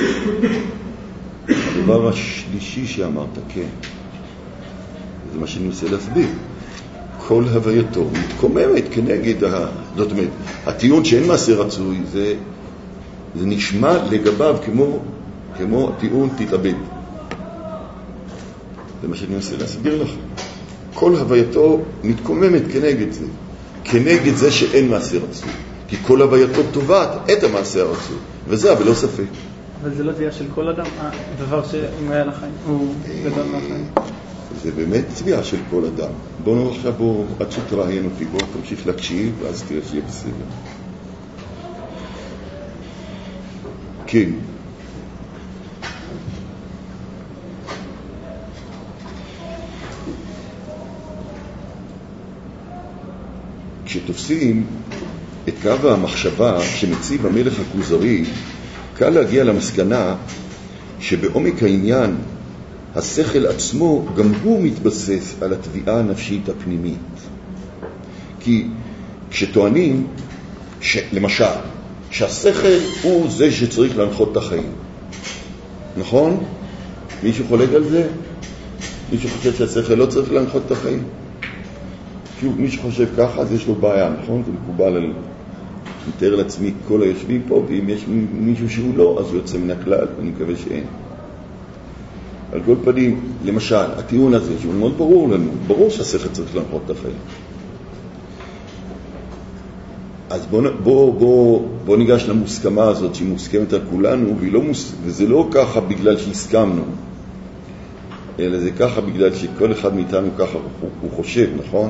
הדבר השלישי שאמרת, כן. זה מה שאני רוצה להסביר. כל הווייתו מתקוממת כנגד זאת אומרת, הטיעון שאין מעשה רצוי, זה נשמע לגביו כמו הטיעון תתאבד. זה מה שאני מנסה להסביר לך. כל הווייתו מתקוממת כנגד זה. כנגד זה שאין מעשה רצוי. כי כל הווייתו טובעת את המעשה הרצוי. וזה בלא ספק. אבל זה לא תביעה של כל אדם? הדבר שאם היה לחיים הוא גדול מהחיים. זה באמת תביעה של כל אדם. בואו עכשיו, עד שתראיין אותי, בואו תמשיך להקשיב, ואז תראה שיהיה בסדר. כן. כשתופסים את קו המחשבה שמציב המלך הכוזרי, קל להגיע למסקנה שבעומק העניין השכל עצמו גם הוא מתבסס על התביעה הנפשית הפנימית. כי כשטוענים, למשל, שהשכל הוא זה שצריך להנחות את החיים, נכון? מישהו חולק על זה? מישהו חושב שהשכל לא צריך להנחות את החיים? מי שחושב ככה, אז יש לו בעיה, נכון? זה מקובל על... אני מתאר לעצמי כל היושבים פה, ואם יש מישהו שהוא לא, אז הוא יוצא מן הכלל, ואני מקווה שאין. על כל פנים, למשל, הטיעון הזה, שהוא מאוד ברור לנו, ברור שהשכל צריך להנחות את החיים. אז בוא ניגש למוסכמה הזאת, שהיא מוסכמת על כולנו, וזה לא ככה בגלל שהסכמנו, אלא זה ככה בגלל שכל אחד מאיתנו ככה הוא חושב, נכון?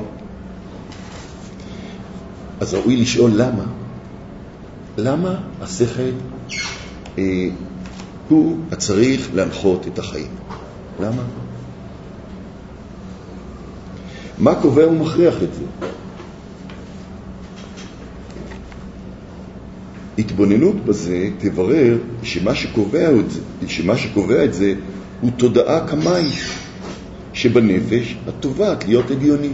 אז ראוי לשאול למה. למה השכל הוא הצריך להנחות את החיים? למה? מה קובע ומכריח את זה? התבוננות בזה תברר שמה שקובע את זה הוא תודעה כמאית שבנפש הטובעת להיות הגיוני.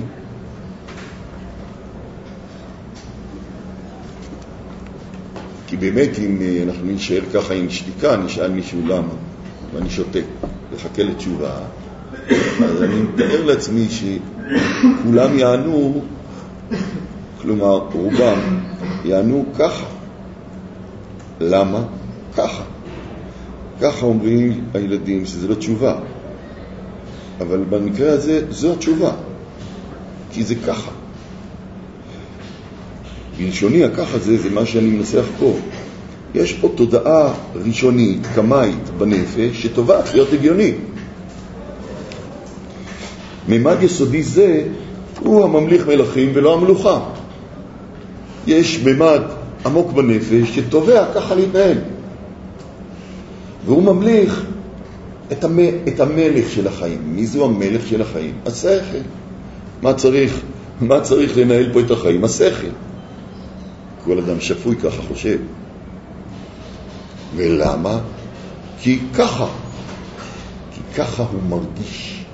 כי באמת אם אנחנו נשאל ככה עם שתיקה, נשאל מישהו למה, ואני שותק, לחכה לתשובה, אז אני מתאר לעצמי שכולם יענו, כלומר רובם יענו ככה. למה? ככה. ככה אומרים הילדים שזה לא תשובה. אבל במקרה הזה זו התשובה. כי זה ככה. בלשוני הככה זה מה שאני מנסח פה. יש פה תודעה ראשונית, כמאית בנפש, שטובעת להיות הגיוני. ממד יסודי זה הוא הממליך מלכים ולא המלוכה. יש ממד עמוק בנפש שתובע ככה להתנהל. והוא ממליך את המלך של החיים. מי זו המלך של החיים? השכל. מה צריך לנהל פה את החיים? השכל. כל אדם שפוי ככה חושב. ולמה? כי ככה הוא מרגיש.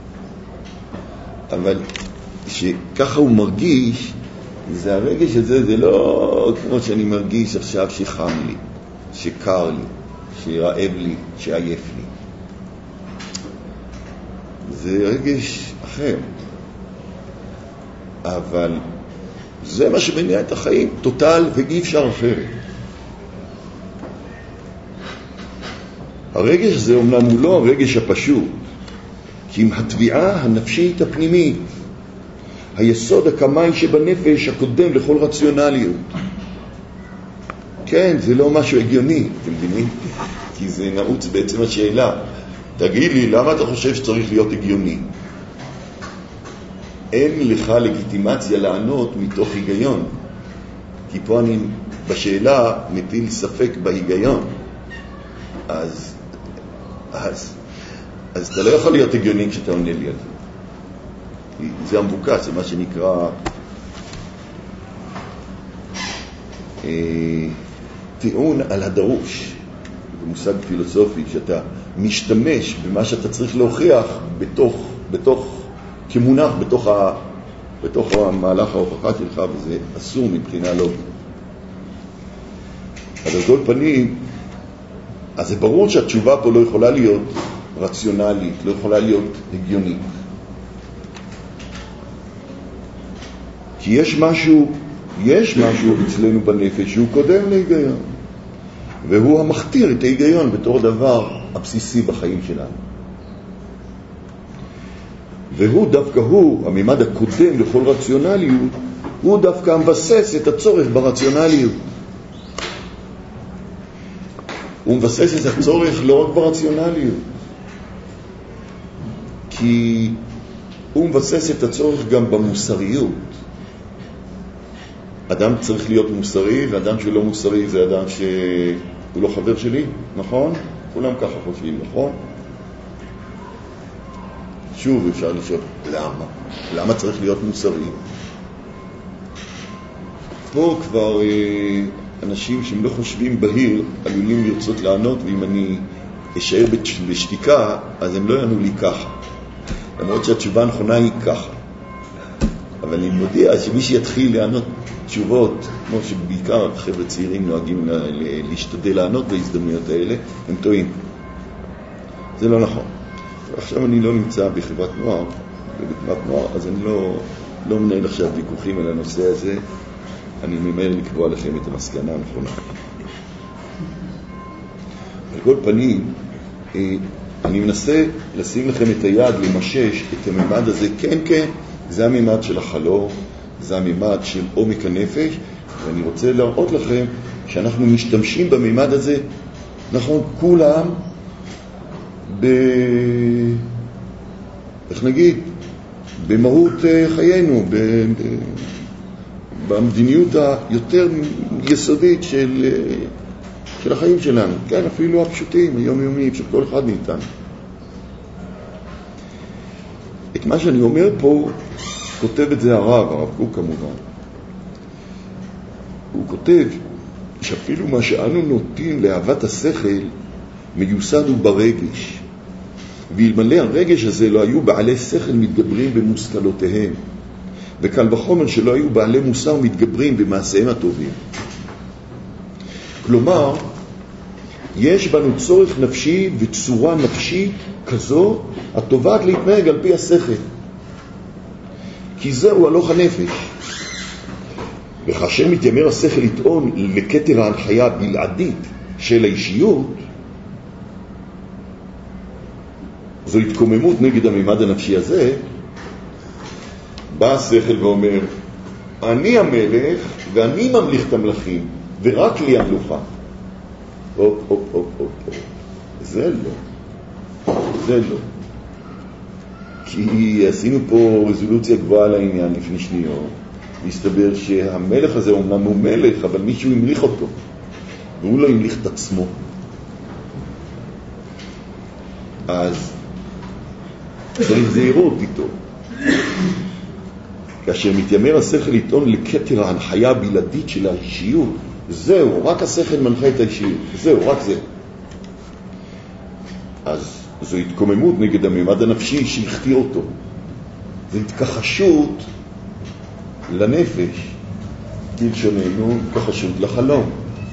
אבל שככה הוא מרגיש, זה הרגש הזה, זה לא כמו שאני מרגיש עכשיו שחם לי, שקר לי, שרעב לי, שעייף לי. זה רגש אחר. אבל זה מה שמניע את החיים, טוטל, ואי אפשר אחרת. הרגש הזה אומנם הוא לא הרגש הפשוט, כי עם התביעה הנפשית הפנימית, היסוד הקמאי שבנפש הקודם לכל רציונליות. כן, זה לא משהו הגיוני, אתם מבינים? כי זה נעוץ בעצם השאלה. תגיד לי, למה אתה חושב שצריך להיות הגיוני? אין לך לגיטימציה לענות מתוך היגיון. כי פה אני בשאלה מטיל ספק בהיגיון. אז אתה לא יכול להיות הגיוני כשאתה עונה לי על זה. זה המבוקש, זה מה שנקרא טיעון על הדרוש. זה מושג פילוסופי שאתה משתמש במה שאתה צריך להוכיח כמונח בתוך המהלך ההוכחה שלך, וזה אסור מבחינה לוגית. אז על כל פנים, אז זה ברור שהתשובה פה לא יכולה להיות רציונלית, לא יכולה להיות הגיונית. כי יש משהו אצלנו בנפש שהוא קודם להיגיון, והוא המכתיר את ההיגיון בתור דבר הבסיסי בחיים שלנו. והוא דווקא הממד הקודם לכל רציונליות, הוא דווקא מבסס את הצורך ברציונליות. הוא מבסס את הצורך לא רק ברציונליות, כי הוא מבסס את הצורך גם במוסריות. אדם צריך להיות מוסרי, ואדם שלא מוסרי זה אדם שהוא לא חבר שלי, נכון? כולם ככה חושבים, נכון? שוב אפשר לשאול, למה? למה צריך להיות מוסרי? פה כבר אנשים שהם לא חושבים בהיר עלולים לרצות לענות, ואם אני אשאר בשתיקה, אז הם לא יענו לי ככה. למרות שהתשובה הנכונה היא ככה. אבל אני מודיע שמי שיתחיל לענות תשובות, כמו שבעיקר חבר'ה צעירים נוהגים להשתדל לענות בהזדמנויות האלה, הם טועים. זה לא נכון. עכשיו אני לא נמצא בחברת נוער, ובתנועת נוער, אז אני לא מנהל עכשיו ויכוחים על הנושא הזה. אני ממהר לקבוע לכם את המסקנה הנכונה. על כל פנים, אני מנסה לשים לכם את היד, למשש את הממד הזה. כן, זה הממד של החלום, זה הממד של עומק הנפש, ואני רוצה להראות לכם שאנחנו משתמשים בממד הזה, נכון, כולם איך נגיד, במהות חיינו, במדיניות היותר יסודית של החיים שלנו. כן, אפילו הפשוטים, היומיומיים, של כל אחד מאיתנו. את מה שאני אומר פה, כותב את זה הרב קוק כמובן. הוא כותב שאפילו מה שאנו נוטים לאהבת השכל מיוסד הוא ברגש. ואלמלא הרגש הזה לא היו בעלי שכל מתגברים במושכלותיהם, וקל וחומר שלא היו בעלי מוסר מתגברים במעשיהם הטובים. כלומר, יש בנו צורך נפשי וצורה נפשית כזו הטובעת להתנהג על פי השכל, כי זהו הלוך הנפש. וכאשר מתיימר השכל לטעון לכתר ההנחיה הבלעדית של האישיות, זו התקוממות נגד הממד הנפשי הזה. בא השכל ואומר, אני המלך ואני ממליך את המלכים ורק לי המלוכה. זה לא. כי עשינו פה רזולוציה גבוהה על העניין לפני שניות. מסתבר שהמלך הזה אומנם הוא מלך, אבל מישהו המליך אותו, והוא לא המליך את עצמו. אז צריך זהירות איתו. כאשר מתיימר השכל לטעון לכתר ההנחיה הבלעדית של האישיות, זהו, רק השכל מנחה את האישיות, זהו, רק זה. אז זו התקוממות נגד הממד הנפשי שהכתיר אותו. זו התכחשות לנפש, בלשוננו, התכחשות לחלום.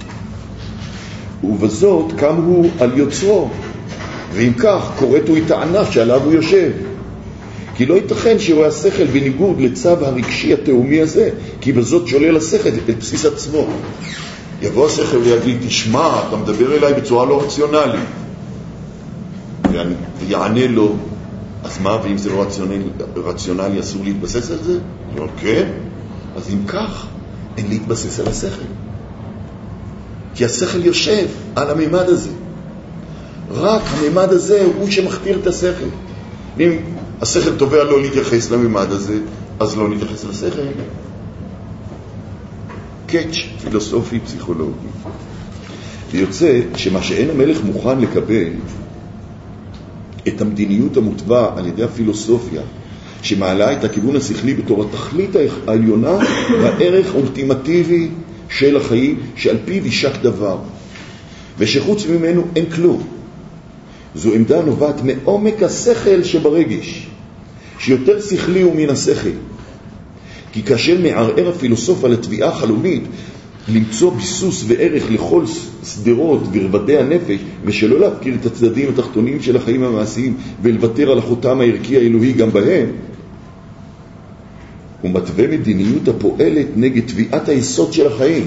ובזאת קם הוא על יוצרו, ואם כך קוראת הוא את הענף שעליו הוא יושב. כי לא ייתכן שהוא השכל בניגוד לצו הרגשי התאומי הזה, כי בזאת שולל השכל את בסיס עצמו. יבוא השכל ויגיד, תשמע, אתה מדבר אליי בצורה לא רציונלית. ויענה לו, אז מה, ואם זה לא רציונלי, אסור להתבסס על זה? לא, כן. אז אם כך, אין להתבסס על השכל. כי השכל יושב על הממד הזה. רק הממד הזה הוא שמכתיר את השכל. ואם השכל תובע לא להתייחס לממד הזה, אז לא להתייחס לשכל. קאץ' פילוסופי פסיכולוגי. ויוצא שמה שאין המלך מוכן לקבל את המדיניות המוטבע על ידי הפילוסופיה, שמעלה את הכיוון השכלי בתור התכלית העליונה והערך האולטימטיבי של החיים, שעל פיו יישק דבר, ושחוץ ממנו אין כלום. זו עמדה נובעת מעומק השכל שברגש, שיותר שכלי הוא מן השכל. כי כאשר מערער הפילוסוף על התביעה החלומית למצוא ביסוס וערך לכל סדרות ורבדי הנפש, ושלא להפקיר את הצדדים התחתונים של החיים המעשיים ולוותר על החותם הערכי האלוהי גם בהם, הוא מתווה מדיניות הפועלת נגד תביעת היסוד של החיים.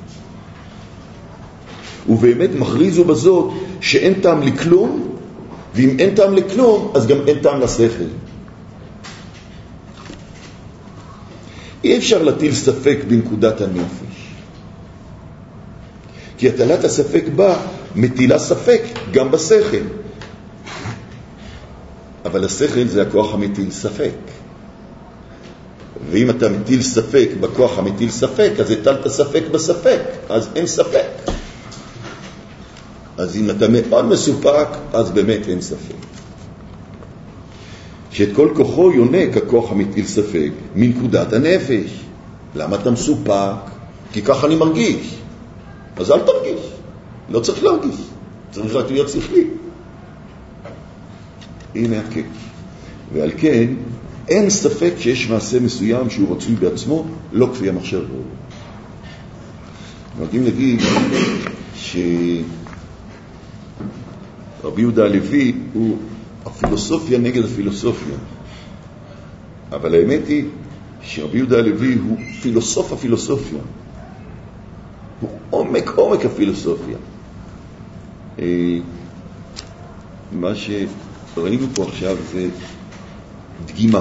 ובאמת מכריז הוא בזאת שאין טעם לכלום, ואם אין טעם לכלום אז גם אין טעם לשכל. אי אפשר להטיל ספק בנקודת הנפש, כי הטלת הספק בה מטילה ספק גם בשכל. אבל השכל זה הכוח המטיל ספק, ואם אתה מטיל ספק בכוח המטיל ספק, אז הטלת ספק בספק, אז אין ספק. אז אם אתה מאוד מסופק, אז באמת אין ספק. שאת כל כוחו יונק הכוח המטיל ספק מנקודת הנפש. למה אתה מסופק? כי ככה אני מרגיש. אז אל תרגיש, לא צריך להרגיש, צריך רק להיות שכלי. הנה הקש. ועל כן אין ספק שיש מעשה מסוים שהוא רצוי בעצמו, לא כפי המחשב. נוהגים להגיד שרבי יהודה הלוי הוא הפילוסופיה נגד הפילוסופיה, אבל האמת היא שרבי יהודה הלוי הוא פילוסוף הפילוסופיה, הוא עומק הפילוסופיה. מה שראינו פה עכשיו זה דגימה.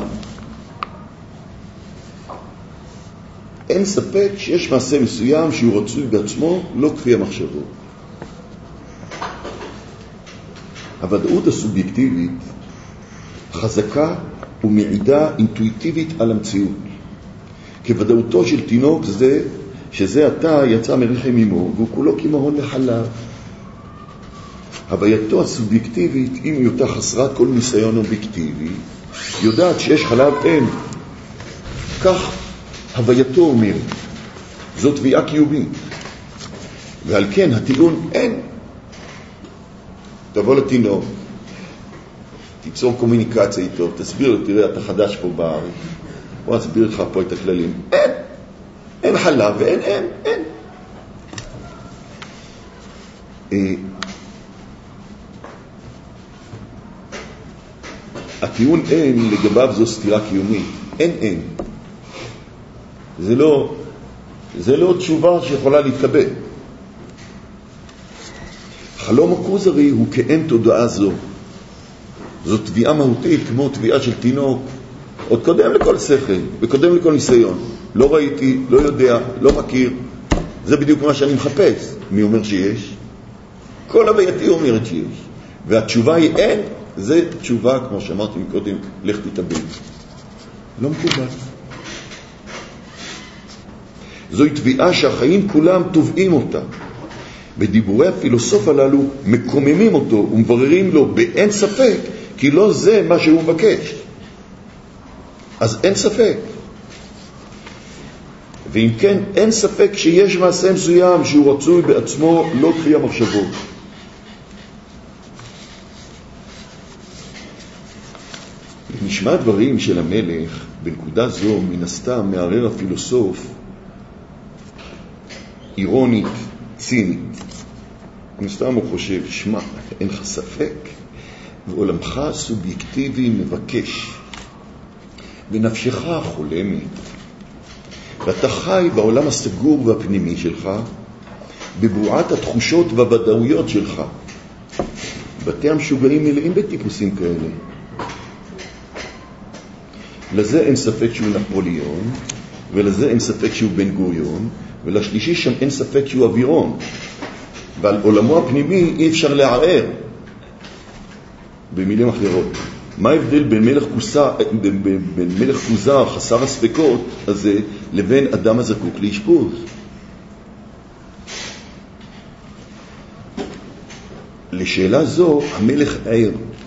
אין ספק שיש מעשה מסוים שהוא רצוי בעצמו, לא כפי המחשבות. הוודאות הסובייקטיבית חזקה ומעידה אינטואיטיבית על המציאות, כוודאותו של תינוק זה שזה עתה יצא מרחם אמו והוא כולו כמהון לחלב. הווייתו הסובייקטיבית, אם היא אותה חסרת כל ניסיון אובייקטיבי, יודעת שיש חלב אם. כך הווייתו אומרת, זאת תביעה קיומית. ועל כן הטיעון אין. תבוא לתינוק, תיצור קומוניקציה איתו, תסביר לו, תראה, אתה חדש פה בארץ, בוא אסביר לך פה את הכללים. אין חלב ואין אין. הטיעון אין לגביו זו סתירה קיומית. אין. זה לא תשובה שיכולה להתקבל. חלום הכוזרי הוא כאין תודעה זו. זו תביעה מהותית כמו תביעה של תינוק, עוד קודם לכל שכל וקודם לכל ניסיון. לא ראיתי, לא יודע, לא מכיר. זה בדיוק מה שאני מחפש. מי אומר שיש? כל הווייתי אומרת שיש. והתשובה היא אין, זה תשובה, כמו שאמרתי מקודם, לך תתאבד. לא מקובל. זוהי תביעה שהחיים כולם תובעים אותה. ודיבורי הפילוסוף הללו מקוממים אותו ומבררים לו באין ספק, כי לא זה מה שהוא מבקש. אז אין ספק. ואם כן, אין ספק שיש מעשה מסוים שהוא רצוי בעצמו, לא כפי המחשבות. נשמע דברים של המלך, בנקודה זו מן הסתם מערער הפילוסוף, אירונית, צינית. מן הסתם הוא חושב, שמע, אין לך ספק, ועולמך סובייקטיבי מבקש, ונפשך חולמת, ואתה חי בעולם הסגור והפנימי שלך, בבועת התחושות והוודאויות שלך. בתי המשוגעים מלאים בטיפוסים כאלה. לזה אין ספק שהוא נפוליאון, ולזה אין ספק שהוא בן גוריון, ולשלישי שם אין ספק שהוא אווירון. ועל עולמו הפנימי אי אפשר לערער. במילים אחרות, מה ההבדל בין מלך כוזר חסר הספקות הזה לבין אדם הזקוק לאשפוז? לשאלה זו המלך ער,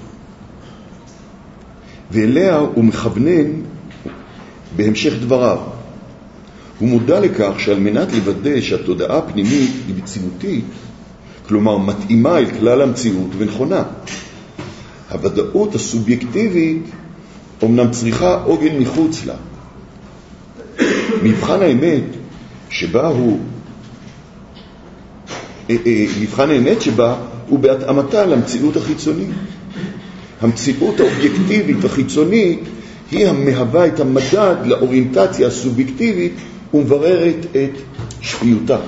ואליה הוא מכוונן בהמשך דבריו. הוא מודע לכך שעל מנת לוודא שהתודעה הפנימית היא מציאותית, כלומר מתאימה אל כלל המציאות ונכונה, הוודאות הסובייקטיבית אומנם צריכה עוגן מחוץ לה. מבחן האמת שבה הוא בהתאמתה למציאות החיצונית. המציאות האובייקטיבית החיצונית היא המהווה את המדד לאוריינטציה הסובייקטיבית ומבררת את שפיותה.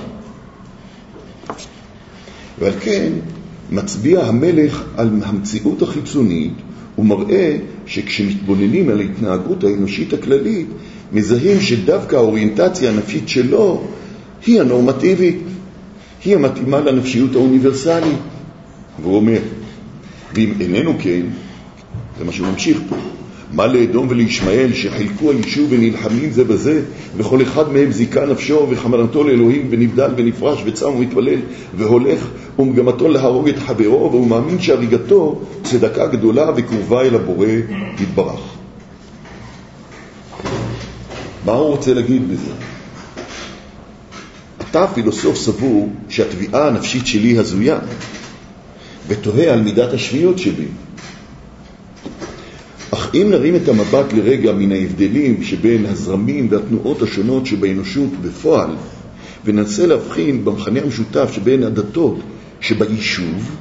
ועל כן מצביע המלך על המציאות החיצונית ומראה שכשמתבוננים על ההתנהגות האנושית הכללית, מזהים שדווקא האוריינטציה הנפשית שלו היא הנורמטיבית, היא המתאימה לנפשיות האוניברסלית. והוא אומר, ואם איננו כן, זה מה שהוא ממשיך פה, מה לאדום ולישמעאל שחילקו על יישוב ונלחמים זה בזה, וכל אחד מהם זיקה נפשו וחמרתו לאלוהים ונבדל ונפרש וצם ומתפלל והולך ומגמתו להרוג את חברו, והוא מאמין שהריגתו צדקה גדולה וקרובה אל הבורא יתברך. מה הוא רוצה להגיד בזה? אתה פילוסוף סבור שהתביעה הנפשית שלי הזויה ותוהה על מידת השפיות שבי. אך אם נרים את המבט לרגע מן ההבדלים שבין הזרמים והתנועות השונות שבאנושות בפועל, וננסה להבחין במחנה המשותף שבין הדתות שביישוב,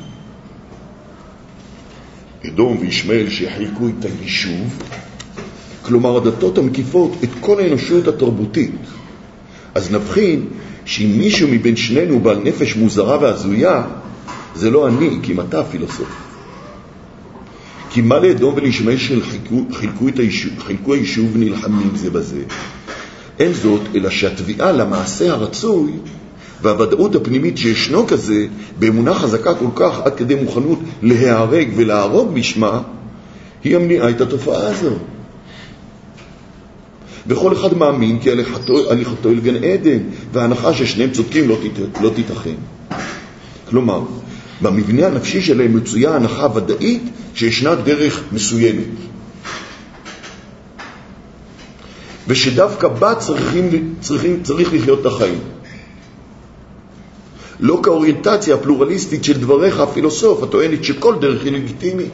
אדום וישמעאל שחילקו את היישוב, כלומר הדתות המקיפות את כל האנושות התרבותית, אז נבחין שאם מישהו מבין שנינו בעל נפש מוזרה והזויה, זה לא אני, כי אם אתה פילוסוף. כי מה לאדום ולישמעאל חילקו היישוב ונלחמים זה בזה? אין זאת, אלא שהתביעה למעשה הרצוי והוודאות הפנימית שישנו כזה, באמונה חזקה כל כך עד כדי מוכנות להיהרג ולהרוג בשמה, היא המניעה את התופעה הזו. וכל אחד מאמין כי הליכתו אל גן עדן, וההנחה ששניהם צודקים לא תיתכן. כלומר, במבנה הנפשי שלהם מצויה הנחה ודאית שישנה דרך מסוימת, ושדווקא בה צריך לחיות את החיים. לא כאוריינטציה הפלורליסטית של דבריך הפילוסוף, הטוענת שכל דרך היא לגיטימית.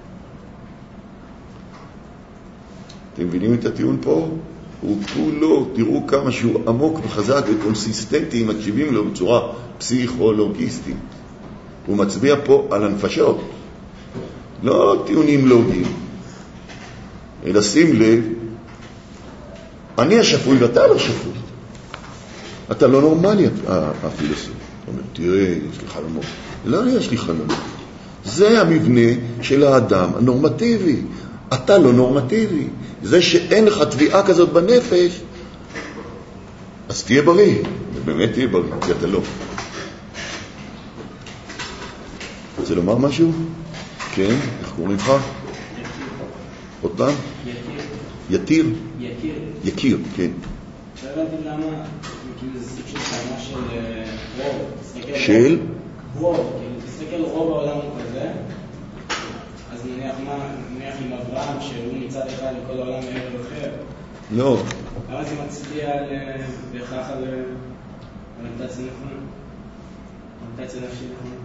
אתם מבינים את הטיעון פה? הוא כולו, תראו כמה שהוא עמוק וחזק וקונסיסטנטי, אם מקשיבים לו בצורה פסיכולוגיסטית. הוא מצביע פה על הנפשות, לא טיעונים לוגיים, אלא שים לב, אני השפוי ואתה לא שפוי. אתה לא נורמלי, הפילוסוף. הוא אומר, תראה, יש לי חלומות. לא, יש לי חלומות. זה המבנה של האדם הנורמטיבי. אתה לא נורמטיבי. זה שאין לך תביעה כזאת בנפש, אז תהיה בריא. באמת תהיה בריא, כי אתה לא. רוצה לומר משהו? כן? קוראים לך? עוד פעם? יתיר. יקיר, כן. שאלתי למה, כאילו זה סוג של טענה של רוב. של? רוב, כאילו תסתכל רוב העולם הוא כזה, אז נניח עם אברהם שהוא מצד אחד לכל העולם מעבר אחר. לא. למה זה מצביע בהכרח על אוריינטציה נכונה? אוריינטציה נפשית נכונה?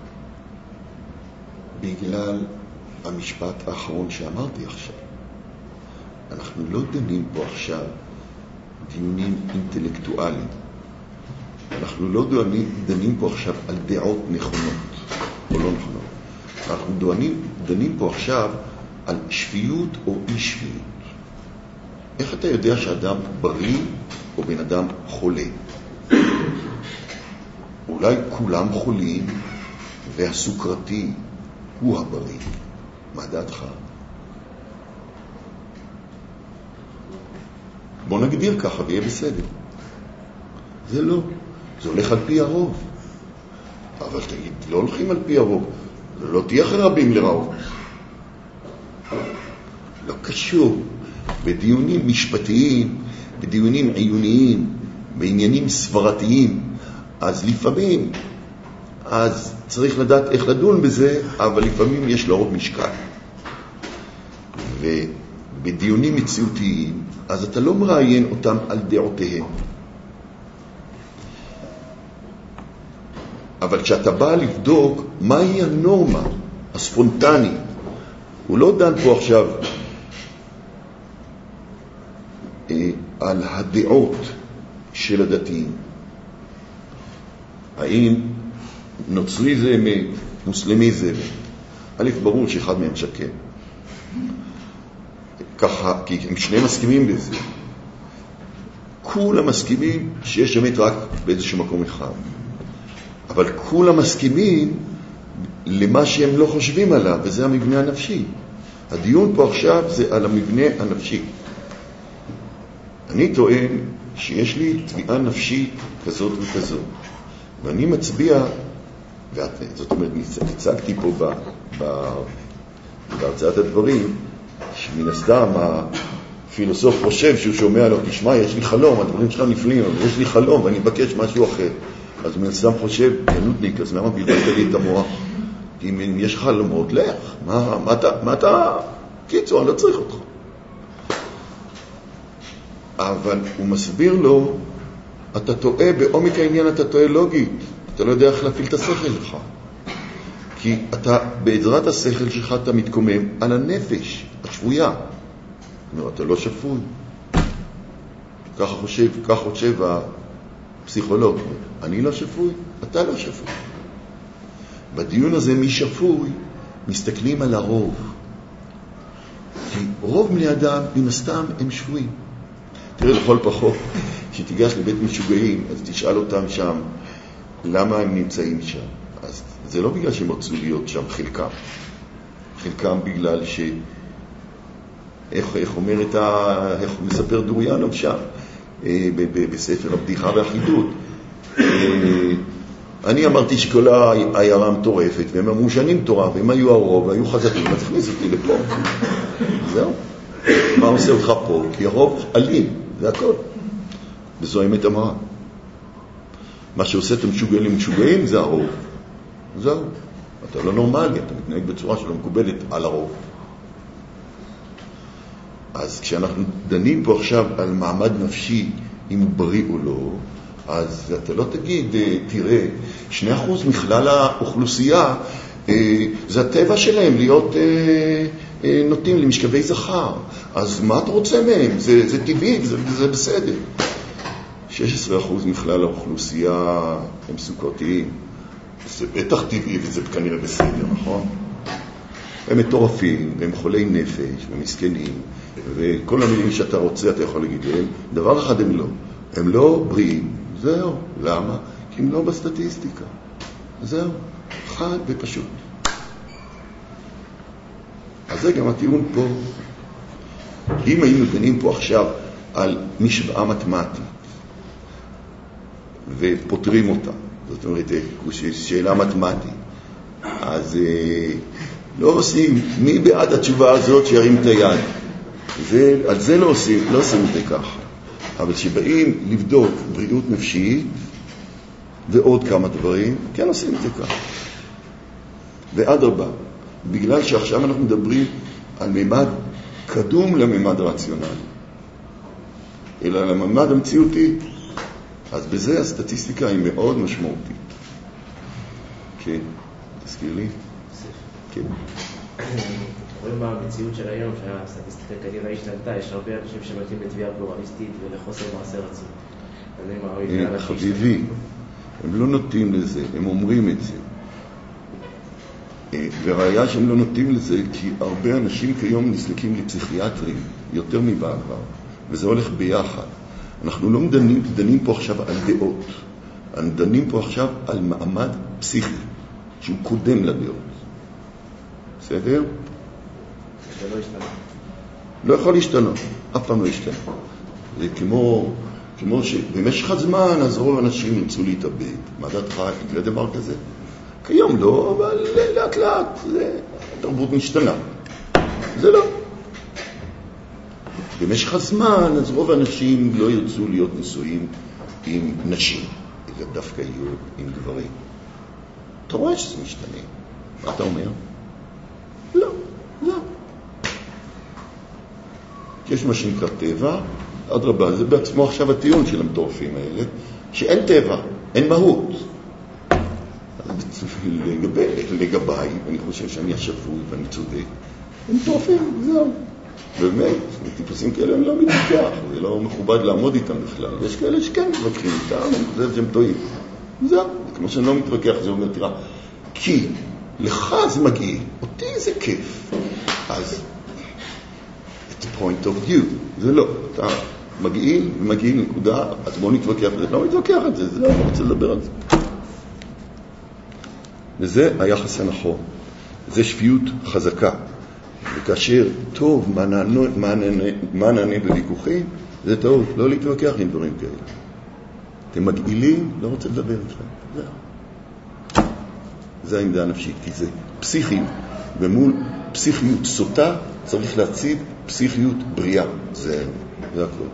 בגלל המשפט האחרון שאמרתי עכשיו. אנחנו לא דנים פה עכשיו דיונים אינטלקטואליים. אנחנו לא דנים פה עכשיו על דעות נכונות או לא נכונות. אנחנו דנים פה עכשיו על שפיות או אי שפיות. איך אתה יודע שאדם בריא או בן אדם חולה? אולי כולם חולים והסוכרתי הוא הבריא. מה דעתך? בוא נגדיר ככה ויהיה בסדר. זה לא. זה הולך על פי הרוב. אבל תגיד, לא הולכים על פי הרוב. לא תהיה רבים לרוב. לא קשור. בדיונים משפטיים, בדיונים עיוניים, בעניינים סברתיים, אז לפעמים, אז צריך לדעת איך לדון בזה, אבל לפעמים יש לו עוד משקל. ובדיונים מציאותיים, אז אתה לא מראיין אותם על דעותיהם. אבל כשאתה בא לבדוק מהי הנורמה הספונטנית, הוא לא דן פה עכשיו על הדעות של הדתיים. האם נוצרי זה מוסלמי זה? א', ברור שאחד מהם שקר. ככה, כי הם שני מסכימים בזה. כולם מסכימים שיש אמת רק באיזשהו מקום אחד. אבל כולם מסכימים למה שהם לא חושבים עליו, וזה המבנה הנפשי. הדיון פה עכשיו זה על המבנה הנפשי. אני טוען שיש לי תביעה נפשית כזאת וכזאת, ואני מצביע, זאת אומרת, הצגתי פה בהרצאת הדברים, שמן הסתם הפילוסוף חושב שהוא שומע לו, תשמע, יש לי חלום, הדברים שלך נפלאים, אבל יש לי חלום ואני מבקש משהו אחר. אז מן הסתם חושב, ינותניק, אז למה בלבלת לי את המוח? אם יש חלומות, לך, מה אתה? קיצור, אני לא צריך אותך. אבל הוא מסביר לו, אתה טועה בעומק העניין, אתה טועה לוגית, אתה לא יודע איך להפעיל את השכל שלך. כי אתה, בעזרת השכל שלך אתה מתקומם על הנפש השפויה. אתה לא שפוי. ככה חושב הפסיכולוג. אני לא שפוי, אתה לא שפוי. בדיון הזה מי שפוי, מסתכלים על הרוב. כי רוב בני אדם, מן הסתם, הם שפויים. תראה לכל פחות, כשתיגש לבית משוגעים, אז תשאל אותם שם, למה הם נמצאים שם? אז זה לא בגלל שהם רצו להיות שם, חלקם בגלל איך מספר דוריאנוב שם, בספר הבדיחה והחידות. אני אמרתי שכל העיירה מטורפת, והם אמרו שאני מטורף, והם היו הרוב, והיו חזקים, אז הכניס אותי לפה. זהו. מה עושה אותך פה? כי הרוב אלים, זה הכל. וזו האמת אמרה. מה שעושה את המשוגעים זה הרוב. זהו. אתה לא נורמלי, אתה מתנהג בצורה שלא מקובלת על הרוב. אז כשאנחנו דנים פה עכשיו על מעמד נפשי, אם הוא בריא או לא, אז אתה לא תגיד, תראה, 2% מכלל האוכלוסייה, זה הטבע שלהם להיות נוטים למשכבי זכר. אז מה אתה רוצה מהם? זה טבעי, זה בסדר. 16% מכלל האוכלוסייה הם סוכרתיים. זה בטח טבעי וזה כנראה בסדר, נכון? הם מטורפים, והם חולי נפש, ומסכנים, וכל המילים שאתה רוצה אתה יכול להגיד להם. דבר אחד הם לא בריאים. זהו. למה? כי הם לא בסטטיסטיקה. זהו. חד ופשוט. אז זה גם הטיעון פה. אם היינו דנים פה עכשיו על משוואה מתמטית, ופותרים אותה, זאת אומרת, שאלה מתמטית, אז לא עושים. מי בעד התשובה הזאת שירים את היד? על זה לא עושים את זה ככה. אבל שבאים לבדוק בריאות נפשית ועוד כמה דברים, כן עושים את זה ככה. ואדרבה, בגלל שעכשיו אנחנו מדברים על ממד קדום לממד רציונלי, אלא לממד המציאותי, אז בזה הסטטיסטיקה היא מאוד משמעותית. כן, תזכיר לי. כן. רואים במציאות של היום שהסטטיסטיקה כנראה השתנתה, יש הרבה אנשים שמתאים לתביעה פלורליסטית ולחוסר מעשה רצוי. חביבי, הם לא נוטים לזה, הם אומרים את זה. והראיה שהם לא נוטים לזה כי הרבה אנשים כיום נסלקים לפסיכיאטרים יותר מבעבר, וזה הולך ביחד. אנחנו לא דנים פה עכשיו על דעות, אנחנו דנים פה עכשיו על מעמד פסיכי שהוא קודם לדעות. בסדר? זה לא ישתנה. לא יכול להשתנות, אף פעם לא ישתנה. זה כמו שבמשך הזמן אז רוב האנשים ירצו להתאבד. מה דעתך? יקרה דבר כזה? כיום לא, אבל לאט לאט התרבות משתנה. זה לא. במשך הזמן אז רוב האנשים לא ירצו להיות נשואים עם נשים, אלא דווקא יהיו עם גברים. אתה רואה שזה משתנה. מה אתה אומר? לא. יש מה שנקרא טבע, אדרבה, זה בעצמו עכשיו הטיעון של המטורפים האלה, שאין טבע, אין מהות. לגביי, אני חושב שאני השפוי ואני צודק, הם מטורפים, זהו. באמת, טיפוסים כאלה אני לא מתווכח, זה לא מכובד לעמוד איתם בכלל. יש כאלה שכן מתווכחים איתם, אני חושב שהם טועים. זהו, כמו שאני לא מתווכח, זה אומר, תראה, כי לך זה מגיע, אותי זה כיף. אז, it's a point of view, זה לא. אתה מגיעים נקודה, אז בוא נתווכח את זה. לא מתווכח את זה, זהו, אני רוצה לדבר על זה. וזה היחס הנכון. זה שפיות חזקה. וכאשר טוב, מה נענה בוויכוחים, זה טוב, לא להתווכח עם דברים כאלה. אתם מגעילים, לא רוצה לדבר איתכם. זהו. זה העמדה הנפשית, כי זה פסיכיות. ומול פסיכיות סוטה, צריך להציב פסיכיות בריאה. זה הכל.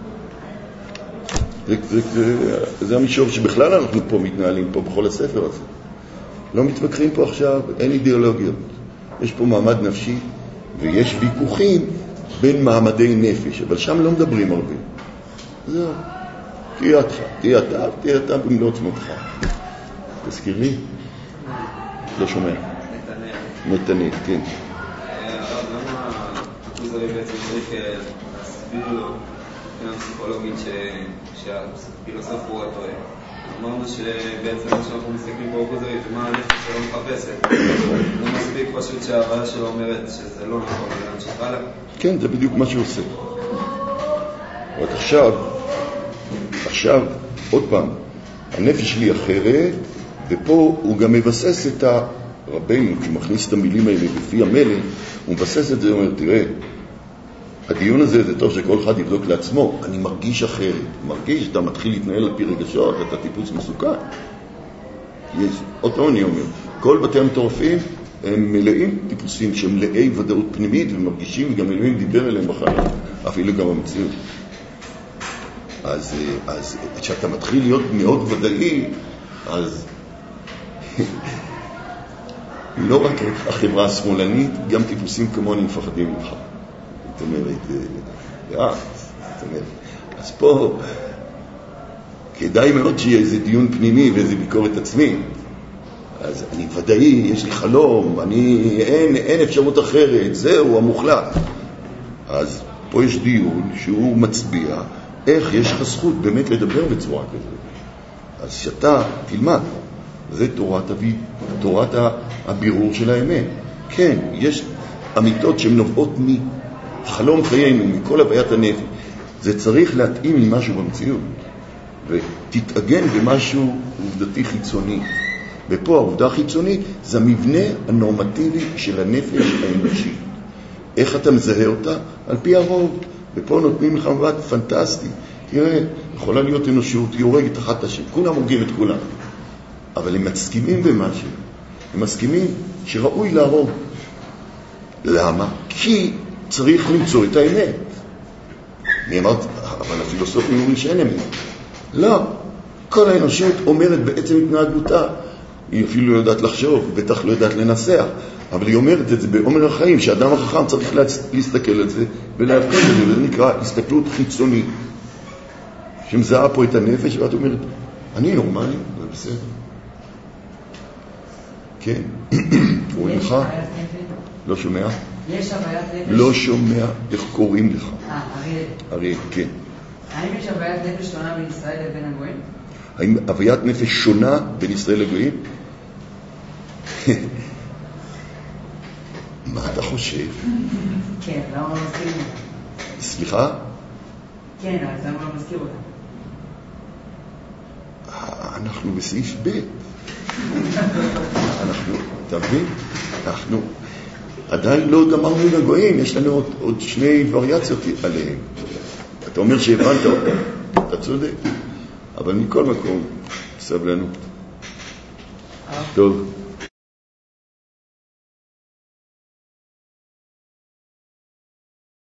זה המישור שבכלל אנחנו פה מתנהלים פה בכל הספר הזה. לא מתווכחים פה עכשיו, אין אידיאולוגיות. יש פה מעמד נפשי, ויש ויכוחים בין מעמדי נפש, אבל שם לא מדברים הרבה. זהו. תהיה אתה במלוא עצמתך. תזכיר לי? לא שומע. נתנאל, כן. למה הכוזרי בעצם צריך להסביר לו מבחינה פסיכולוגית שהפילוסוף הוא הטועה? אמרנו שבעצם כשאנחנו מסתכלים פה הכוזרי, מה הנפש שלו מחפשת? לא מספיק פשוט שההבאה שלו אומרת שזה לא נכון, להמשיך הלאה. כן, זה בדיוק מה שהוא עושה. רק עכשיו, עוד פעם, הנפש שלי אחרת, ופה הוא גם מבסס את הרבינו, כשהוא מכניס את המילים האלה בפי המלך, הוא מבסס את זה, הוא אומר, תראה, הדיון הזה זה טוב שכל אחד יבדוק לעצמו, אני מרגיש אחרת, מרגיש שאתה מתחיל להתנהל על פי רגשות, אתה טיפוס מסוכן. עוד פעם אני אומר, כל בתי המטורפים הם מלאים טיפוסים שהם מלאי ודאות פנימית ומרגישים, וגם אלוהים דיבר אליהם בחיים, אפילו גם המציאות. אז כשאתה מתחיל להיות מאוד ודאי, אז לא רק החברה השמאלנית, גם טיפוסים כמוני מפחדים ממך. זאת אומרת, אז פה כדאי מאוד שיהיה איזה דיון פנימי ואיזה ביקורת עצמי. אז אני ודאי, יש לי חלום, אין אפשרות אחרת, זהו המוחלט. אז פה יש דיון שהוא מצביע איך יש לך זכות באמת לדבר בצורה כזאת. אז שאתה תלמד, זה תורת הבירור של האמת. כן, יש אמיתות שהן נובעות מחלום חיינו, מכל הוויית הנפש. זה צריך להתאים עם משהו במציאות, ותתאגן במשהו עובדתי חיצוני. ופה העובדה החיצונית זה המבנה הנורמטיבי של הנפש האנושית. איך אתה מזהה אותה? על פי הרוב. ופה נותנים לך מבט פנטסטי. תראה, יכולה להיות אנושות, היא הורגת אחת השם, כולם הורגים את כולם. אבל הם מסכימים במשהו. הם מסכימים שראוי להרוג. למה? כי צריך למצוא את האמת. אני אמרתי, אבל הפילוסופים אומרים שאין אמת. לא, כל האנושות אומרת בעצם התנהגותה. היא אפילו לא יודעת לחשוב, בטח לא יודעת לנסח, אבל היא אומרת את זה באומר החיים, שאדם החכם צריך להסתכל על זה ולהבחין את זה, וזה נקרא הסתכלות חיצונית, שמזהה פה את הנפש, ואת אומרת, אני נורמלי, זה בסדר. כן. קוראים לך? לא שומע? יש הוויית נפש? לא שומע. איך קוראים לך? אריאל. אריאל, כן. האם יש הוויית נפש שונה בין ישראל לבין הגויים? האם הוויית נפש שונה בין ישראל לגויים? מה אתה חושב? כן, למה לא מזכיר אותם? סליחה? כן, אז למה לא מזכיר אותם? אנחנו בסעיף ב'. אנחנו, אתה מבין? אנחנו עדיין לא גמרנו עם הגויים, יש לנו עוד שני וריאציות עליהם. אתה אומר שהבנת אותם, אתה צודק. אבל מכל מקום, סבלנות. טוב.